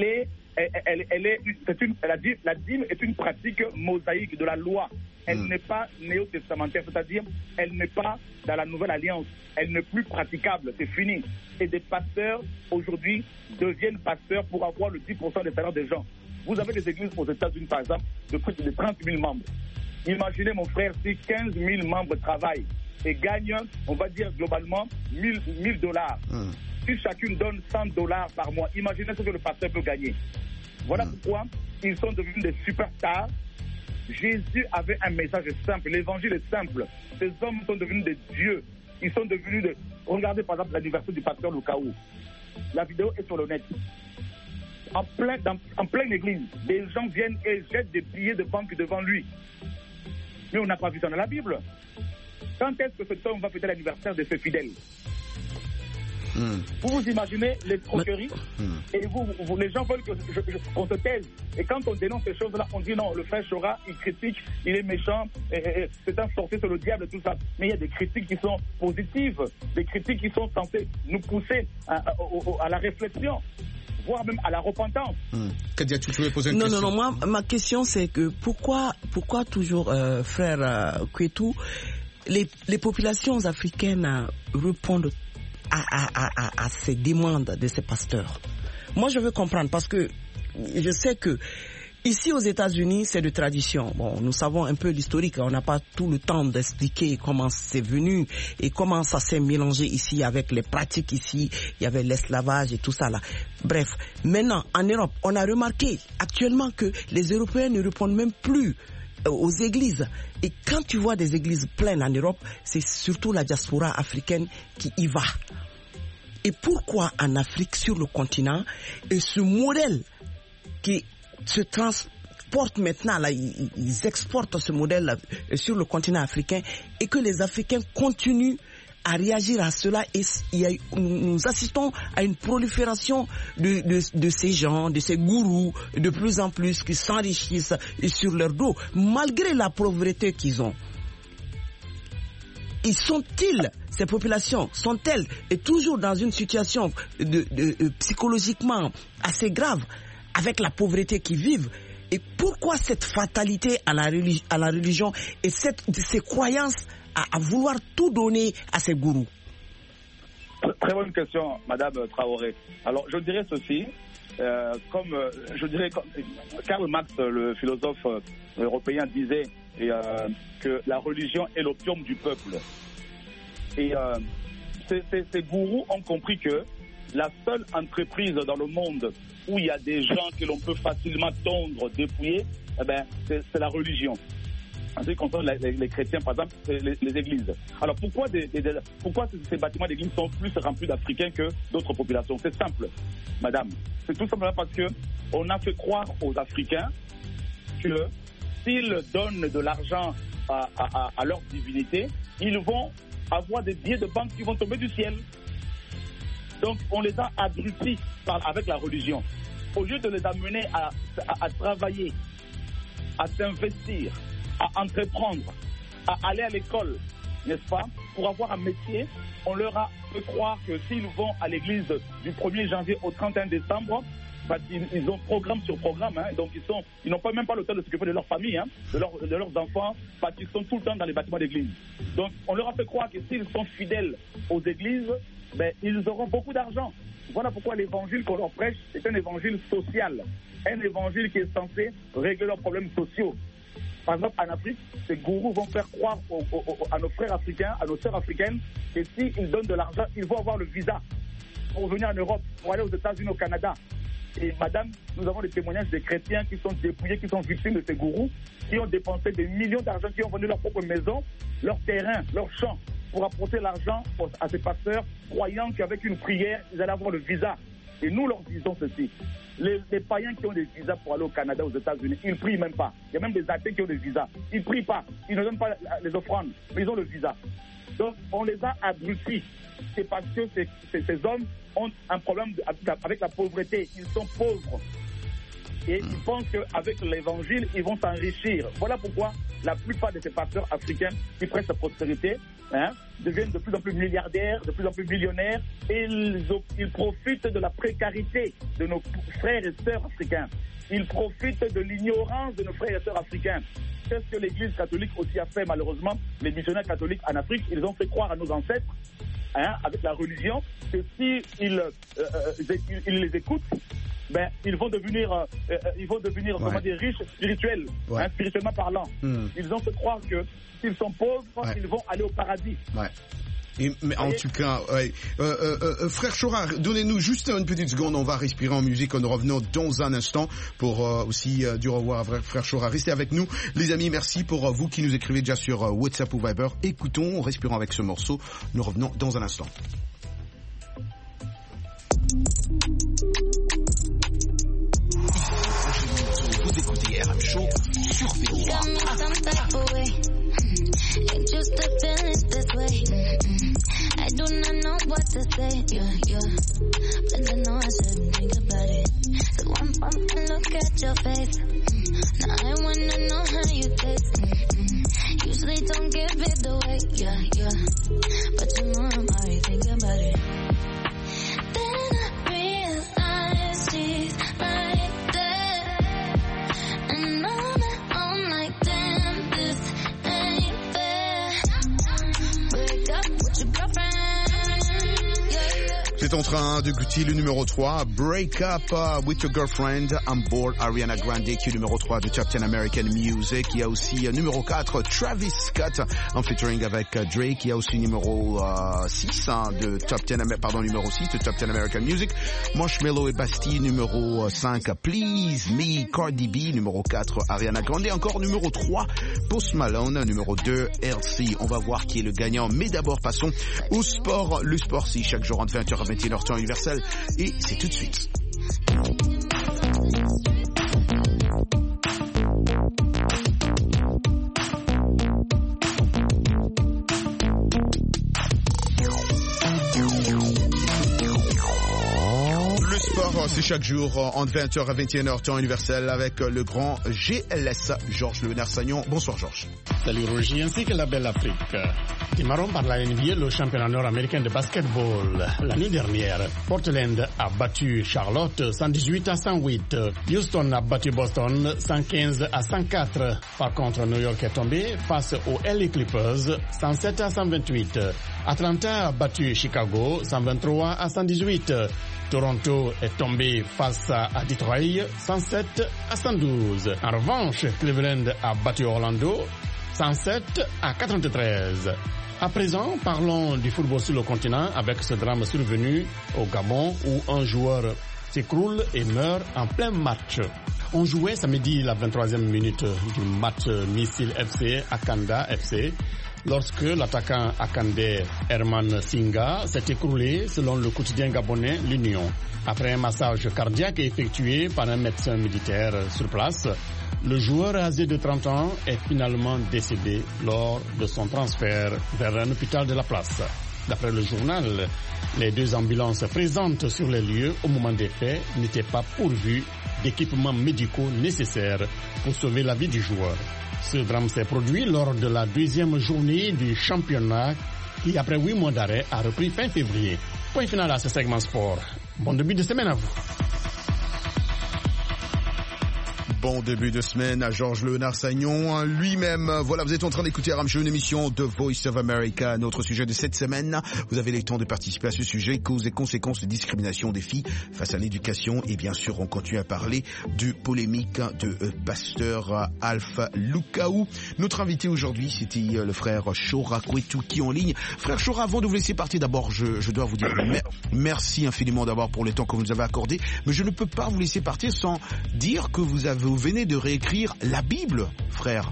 la dîme est une pratique mosaïque de la loi. Elle n'est pas néo-testamentaire, c'est-à-dire elle n'est pas dans la nouvelle alliance. Elle n'est plus praticable, c'est fini. Et des pasteurs, aujourd'hui, deviennent pasteurs pour avoir le 10% des salaires des gens. Vous avez des églises aux États-Unis, par exemple, de plus de 30 000 membres. Imaginez, mon frère, si 15 000 membres travaillent et gagnent, on va dire globalement, $1 000. Si chacune donne $100 par mois, imaginez ce que le pasteur peut gagner. Voilà pourquoi ils sont devenus des superstars. Jésus avait un message simple. L'évangile est simple. Ces hommes sont devenus des dieux. Ils sont devenus des... Regardez par exemple l'anniversaire du pasteur Lukaou. La vidéo est sur le net. En pleine église, des gens viennent et jettent des billets de banque devant lui. Mais on n'a pas vu ça dans la Bible. Quand est-ce que cet homme va fêter l'anniversaire de ses fidèles? Vous vous imaginez l'escroquerie? Et les gens veulent qu'on se taise. Et quand on dénonce ces choses-là, on dit non, le frère Chora, il critique, il est méchant, c'est un sorcier, c'est le diable, tout ça. Mais il y a des critiques qui sont positives, des critiques qui sont censées nous pousser à la réflexion. voire même à la repentance. Kadia, tu voulais poser une question? Non, moi, ma question c'est que pourquoi toujours, frère Kwetu, les populations africaines répondent à ces demandes de ces pasteurs? Moi, je veux comprendre parce que je sais que ici aux États-Unis, c'est de tradition. Bon, nous savons un peu l'historique. On n'a pas tout le temps d'expliquer comment c'est venu et comment ça s'est mélangé ici avec les pratiques ici. Il y avait l'esclavage et tout ça là. Bref, maintenant, en Europe, on a remarqué actuellement que les Européens ne répondent même plus aux églises. Et quand tu vois des églises pleines en Europe, c'est surtout la diaspora africaine qui y va. Et pourquoi en Afrique, sur le continent, et ce modèle qui se transporte maintenant, là, ils exportent ce modèle là, sur le continent africain, et que les Africains continuent à réagir à cela, et nous assistons à une prolifération de ces gens, de ces gourous, de plus en plus qui s'enrichissent sur leur dos, malgré la pauvreté qu'ils ont. Ces populations sont-elles toujours dans une situation psychologiquement assez grave avec la pauvreté qu'ils vivent? Et pourquoi cette fatalité à la religion et ces croyances à vouloir tout donner à ces gourous? Très bonne question, Madame Traoré. Alors, je dirais ceci, comme Karl Marx, le philosophe européen, disait que la religion est l'opium du peuple. Et ces gourous ont compris que la seule entreprise dans le monde où il y a des gens que l'on peut facilement tondre, dépouiller, c'est la religion. En ce qui concerne les chrétiens, par exemple, les églises. Alors pourquoi ces bâtiments d'église sont plus remplis d'Africains que d'autres populations? C'est simple, madame. C'est tout simplement parce qu'on a fait croire aux Africains que s'ils donnent de l'argent à leur divinité, ils vont avoir des billets de banque qui vont tomber du ciel. Donc on les a abrutis avec la religion. Au lieu de les amener à travailler, à s'investir, à entreprendre, à aller à l'école, n'est-ce pas, pour avoir un métier, on leur a fait croire que s'ils vont à l'église du 1er janvier au 31 décembre, parce qu'ils ont programme sur programme, hein, donc ils n'ont même pas le temps de s'occuper de leur famille, hein, de leurs enfants, parce qu'ils sont tout le temps dans les bâtiments d'église. Donc on leur a fait croire que s'ils sont fidèles aux églises, ils auront beaucoup d'argent. Voilà pourquoi l'évangile qu'on leur prêche est un évangile social, un évangile qui est censé régler leurs problèmes sociaux. Par exemple, en Afrique, ces gourous vont faire croire à nos frères africains, à nos sœurs africaines, que s'ils donnent de l'argent, ils vont avoir le visa pour venir en Europe, pour aller aux États-Unis, au Canada. Et madame, nous avons des témoignages des chrétiens qui sont dépouillés, qui sont victimes de ces gourous, qui ont dépensé des millions d'argent, qui ont vendu leur propre maison, leur terrain, leur champ, pour apporter l'argent à ces pasteurs, croyant qu'avec une prière, ils allaient avoir le visa. Et nous leur disons ceci. Les païens qui ont des visas pour aller au Canada, aux États-Unis, ils ne prient même pas. Il y a même des athées qui ont des visas. Ils ne prient pas. Ils ne donnent pas les offrandes, mais ils ont le visa. Donc, on les a abrutis. C'est parce que ces hommes ont un problème avec la pauvreté. Ils sont pauvres. Et ils pensent qu'avec l'évangile, ils vont s'enrichir. Voilà pourquoi la plupart de ces pasteurs africains qui prêchent la prospérité deviennent de plus en plus milliardaires, de plus en plus millionnaires, et ils profitent de la précarité de nos frères et sœurs africains. Ils profitent de l'ignorance de nos frères et sœurs africains. C'est ce que l'Église catholique aussi a fait, malheureusement. Les missionnaires catholiques en Afrique, ils ont fait croire à nos ancêtres, avec la religion, que s'ils les écoutent, ils vont devenir vraiment des riches spirituels, spirituellement parlant. Ils ont fait croire que s'ils sont pauvres, ils vont aller au paradis. Mais en tout cas, frère Chora, donnez-nous juste une petite seconde, on va respirer en musique, nous revenons dans un instant pour aussi dire au revoir à frère Chora. Restez avec nous, les amis, merci pour vous qui nous écrivez déjà sur WhatsApp ou Viber. Écoutons, respirons avec ce morceau, nous revenons dans un instant. Vous écoutez RM Show sur VOA. Ain't used to feeling this way. I do not know what to say, yeah. But I know I shouldn't think about it. So one bump and look at your face. Now I wanna know how you taste. Usually don't give it away, yeah. But you know I'm already thinking about it. Then I realized she Vous êtes en train de goûter le numéro 3, Break Up with Your Girlfriend, I'm Bored, Ariana Grande, qui est le numéro 3 de Top 10 American Music. Il y a aussi numéro 4, Travis Scott, en featuring avec Drake. Il y a aussi numéro 6 de Top 10, numéro 6 de Top 10 American Music, Marshmello et Bastille. Numéro 5, Please Me, Cardi B. Numéro 4, Ariana Grande. Et encore numéro 3, Post Malone. Numéro 2, LC. On va voir qui est le gagnant. Mais d'abord, passons au sport. Le sport, c'est chaque jour entre 20h et 21h temps universel. Et c'est tout de suite. C'est chaque jour entre 20h et 21h temps universel avec le grand GLS, Georges Leonard-Sagnon. Bonsoir Georges. Salut Roger, ainsi que la belle Afrique. Démarrons par la NBA, le championnat nord-américain de basketball. La nuit dernière, Portland a battu Charlotte 118-108. Houston a battu Boston 115-104. Par contre, New York est tombé face aux LA Clippers 107-128. Atlanta a battu Chicago 123-118. Toronto est tombé face à Detroit 107-112. En revanche, Cleveland a battu Orlando 107-93. À présent, parlons du football sur le continent avec ce drame survenu au Gabon où un joueur s'écroule et meurt en plein match. On jouait samedi la 23e minute du match Missile FC Akanda FC lorsque l'attaquant akandais Herman Singa s'est écroulé selon le quotidien gabonais L'Union. Après un massage cardiaque effectué par un médecin militaire sur place, le joueur âgé de 30 ans est finalement décédé lors de son transfert vers un hôpital de la place. D'après le journal, les 2 ambulances présentes sur les lieux au moment des faits n'étaient pas pourvues d'équipements médicaux nécessaires pour sauver la vie du joueur. Ce drame s'est produit lors de la 2e journée du championnat qui, après 8 mois d'arrêt, a repris fin février. Point final à ce segment sport. Bon début de semaine à vous. Bon début de semaine à Georges Leonard-Sagnon lui-même. Voilà, vous êtes en train d'écouter Aram Show, une émission de Voice of America. Notre sujet de cette semaine, vous avez le temps de participer à ce sujet, causes et conséquences de discrimination des filles face à l'éducation. Et bien sûr, on continue à parler du polémique de pasteur Alpha Lukaou. Notre invité aujourd'hui, c'était le frère Chora Kwetu qui est en ligne. Frère Chora, avant de vous laisser partir, d'abord, je dois vous dire merci infiniment d'abord pour le temps que vous nous avez accordé. Mais je ne peux pas vous laisser partir sans dire que vous venez de réécrire la Bible, frère.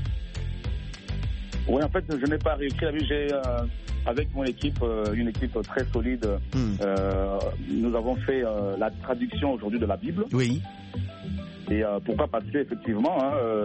Oui, en fait, je n'ai pas réécrit la Bible. J'ai, avec mon équipe, une équipe très solide, nous avons fait la traduction aujourd'hui de la Bible. Oui. Et pourquoi? Parce qu'effectivement,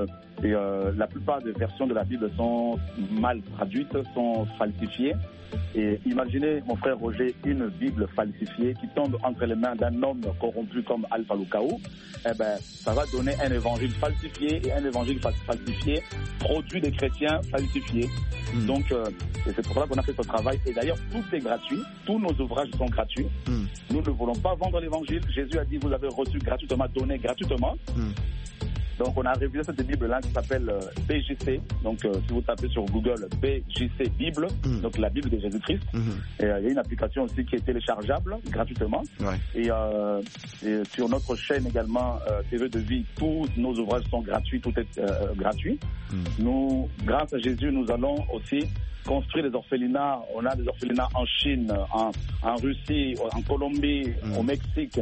la plupart des versions de la Bible sont mal traduites, sont falsifiées. Et imaginez, mon frère Roger, une Bible falsifiée qui tombe entre les mains d'un homme corrompu comme Alpha Lukaou. Eh ben, ça va donner un évangile falsifié, et un évangile falsifié produit des chrétiens falsifiés. Donc, et c'est pour ça qu'on a fait ce travail. Et d'ailleurs, tout est gratuit. Tous nos ouvrages sont gratuits. Nous ne voulons pas vendre l'évangile. Jésus a dit, vous avez reçu gratuitement, donné gratuitement. Donc, on a révisé cette Bible-là qui s'appelle BJC. Donc, si vous tapez sur Google BJC Bible, donc la Bible de Jésus-Christ. Et il y a une application aussi qui est téléchargeable gratuitement. Et sur notre chaîne également, TV de Vie, tous nos ouvrages sont gratuits, tout est gratuit. Nous, grâce à Jésus, nous allons aussi construire des orphelinats. On a des orphelinats en Chine, en Russie, en Colombie, au Mexique.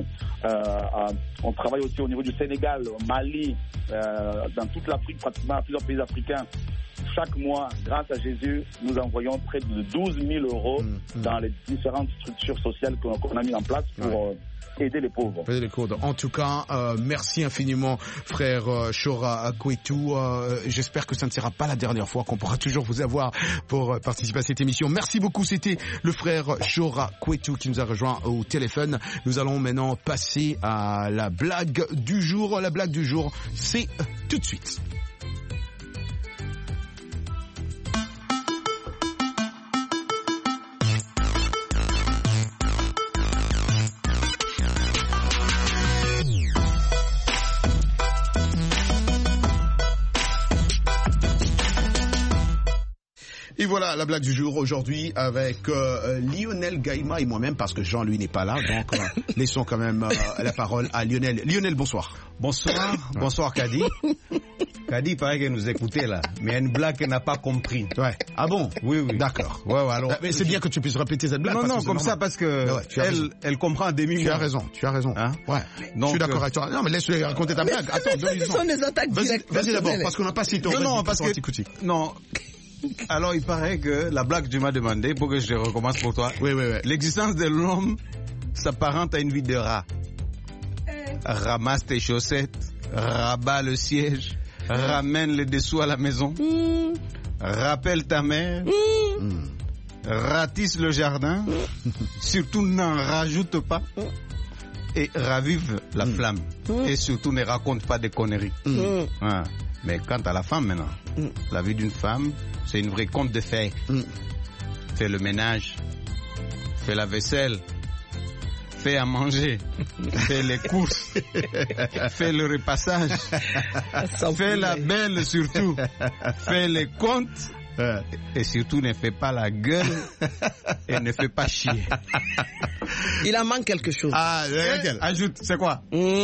On travaille aussi au niveau du Sénégal, au Mali, dans toute l'Afrique, pratiquement plusieurs pays africains. Chaque mois, grâce à Jésus, nous envoyons près de 12 000 euros dans les différentes structures sociales qu'on a mis en place pour aider les pauvres. En tout cas, merci infiniment, frère Chora Kwetu. J'espère que ça ne sera pas la dernière fois, qu'on pourra toujours vous avoir pour participer à cette émission. Merci beaucoup. C'était le frère Chora Kwetu qui nous a rejoint au téléphone. Nous allons maintenant passer à la blague du jour. La blague du jour, c'est tout de suite. Et voilà la blague du jour aujourd'hui avec Lionel Gaïma et moi-même parce que Jean lui n'est pas là, donc laissons quand même la parole à Lionel. Lionel, bonsoir. Bonsoir, bonsoir Kadi. Kadi, il paraît qu'elle nous écoutait là, mais il y a une blague qu'elle n'a pas compris. Ouais. Ah bon? Oui, oui. D'accord. Ouais, alors. Mais c'est bien que tu puisses répéter cette blague. Non, non, comme ça parce que elle comprend des demi-mots. Tu as raison. Hein? Ouais. Donc, je suis d'accord avec toi. Non, mais laisse-lui raconter ta blague. Attends, ce sont des attaques directes. Vas-y d'abord, parce qu'on n'a pas si temps. Non, parce que non. Alors, il paraît que la blague que tu m'as demandé, pour que je recommence pour toi. Oui. L'existence de l'homme s'apparente à une vie de rat. Ramasse tes chaussettes, rabat le siège, ramène les dessous à la maison, rappelle ta mère, ratisse le jardin, surtout n'en rajoute pas et ravive la flamme. Et surtout ne raconte pas des conneries. Mais quant à la femme maintenant, la vie d'une femme, c'est une vraie conte de fées. Fais le ménage, fais la vaisselle, fais à manger, fais les courses, fais le repassage, fais la belle surtout, fais les comptes. Et surtout ne fais pas la gueule et ne fais pas chier. Il en manque quelque chose. Ah, ajoute, c'est quoi?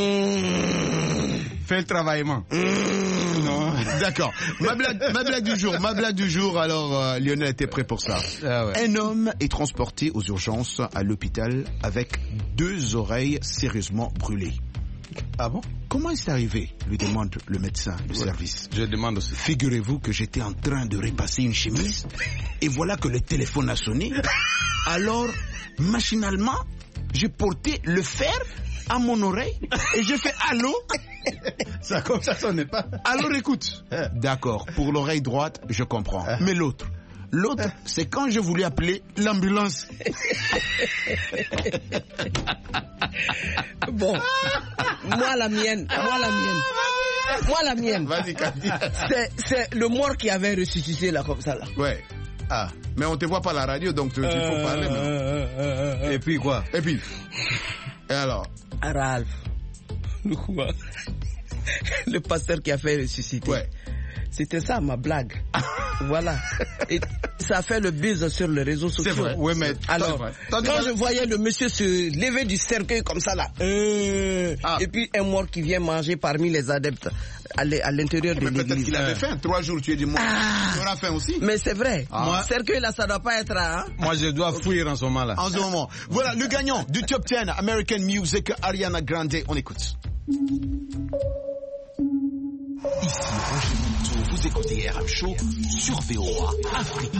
Fais le travaillement. Non. D'accord. Ma blague du jour. Alors, Lionel était prêt pour ça. Ah ouais. Un homme est transporté aux urgences à l'hôpital avec 2 oreilles sérieusement brûlées. Ah bon? Comment est-ce arrivé? Lui demande le médecin du service. Je demande aussi. Figurez-vous que j'étais en train de repasser une chemise et voilà que le téléphone a sonné. Alors, machinalement, j'ai porté le fer à mon oreille et j'ai fait allô. Ça comme ça sonnait pas. Alors écoute. D'accord, pour l'oreille droite, je comprends. Mais l'autre, c'est quand je voulais appeler l'ambulance. Bon, moi la mienne. Vas-y, Cathy. C'est le mort qui avait ressuscité là comme ça là. Ouais. Ah, mais on te voit pas à la radio, donc il faut parler. Et puis quoi? Et alors? Ralph. Le pasteur qui a fait ressusciter. Ouais. C'était ça ma blague. Voilà. Et ça a fait le buzz sur les réseaux sociaux. C'est vrai. Oui, mais alors, quand je voyais le monsieur se lever du cercueil comme ça là, et puis un mort qui vient manger parmi les adeptes à l'intérieur de l'église. Peut-être qu'il avait faim. 3 jours, tu es du mort. Tu auras faim aussi. Mais c'est vrai. Moi, cercueil là, ça doit pas être. Hein? Moi, je dois fuir en ce moment là. En ce moment. Voilà, le gagnant du Top 10 American Music, Ariana Grande. On écoute. Ici Roger Minto, vous écoutez RM Show sur VOA Afrique.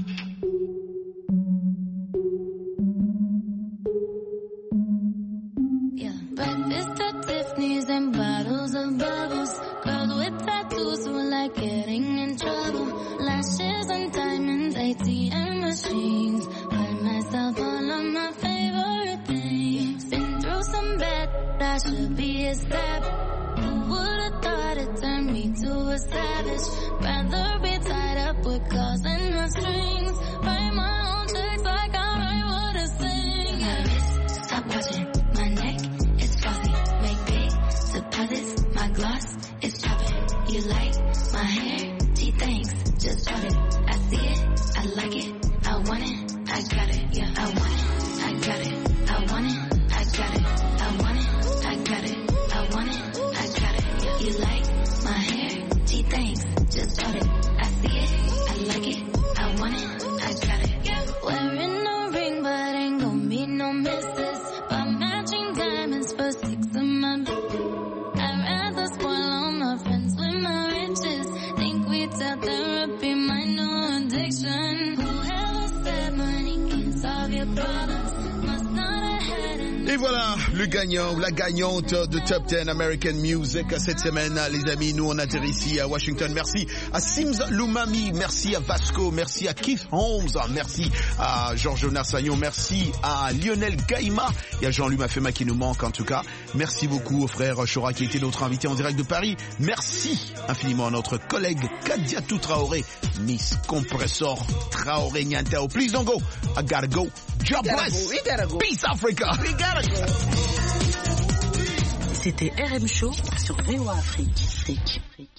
Yeah, breakfast at Tiffany's and bottles of bubbles. Girls with tattoos who like getting in trouble. Lashes and diamonds, ATM machines. Buy myself all of my favorite things. Been through some bad, I should be a stab. Would've thought it turned me to a savage. Rather be tied up with calls and my strings. Write my own checks like I write what I sing. My wrist, stop watching. My neck is glossy. Make big deposits. My gloss is chopping. You like my hair? Gee, thanks. Just drop it. I see it. I like it. I want it. I got it. Yeah, I want it. I got it. I want it. I got it. I want it. I got it. I want it. You like my hair? Gee, thanks. Just drop it. I see it. I like it. I want it. I got it. Wearing a ring, but ain't gon' be no misses. Buy matching diamonds for 6 of my bitches. I'd rather spoil all my friends with my riches. Think we tell therapy my new addiction. Whoever said money can solve your problems must not have had enough. Et voilà, le gagnant ou la gagnante de Top 10 American Music cette semaine, les amis. Nous, on atterrit ici à Washington. Merci à Sims Lumami, merci à Vasco, merci à Keith Holmes, merci à Georges Nassagnon, merci à Lionel Gaïma et à Jean-Louis Mafema qui nous manque en tout cas. Merci beaucoup au frère Chora qui a été notre invité en direct de Paris. Merci infiniment à notre collègue Kadiatou Traoré, Miss Compressor Traoré Nyantao. Please don't go. I gotta go. God bless. We gotta go. Peace Africa. We gotta go. C'était RM Show sur VOA Afrique.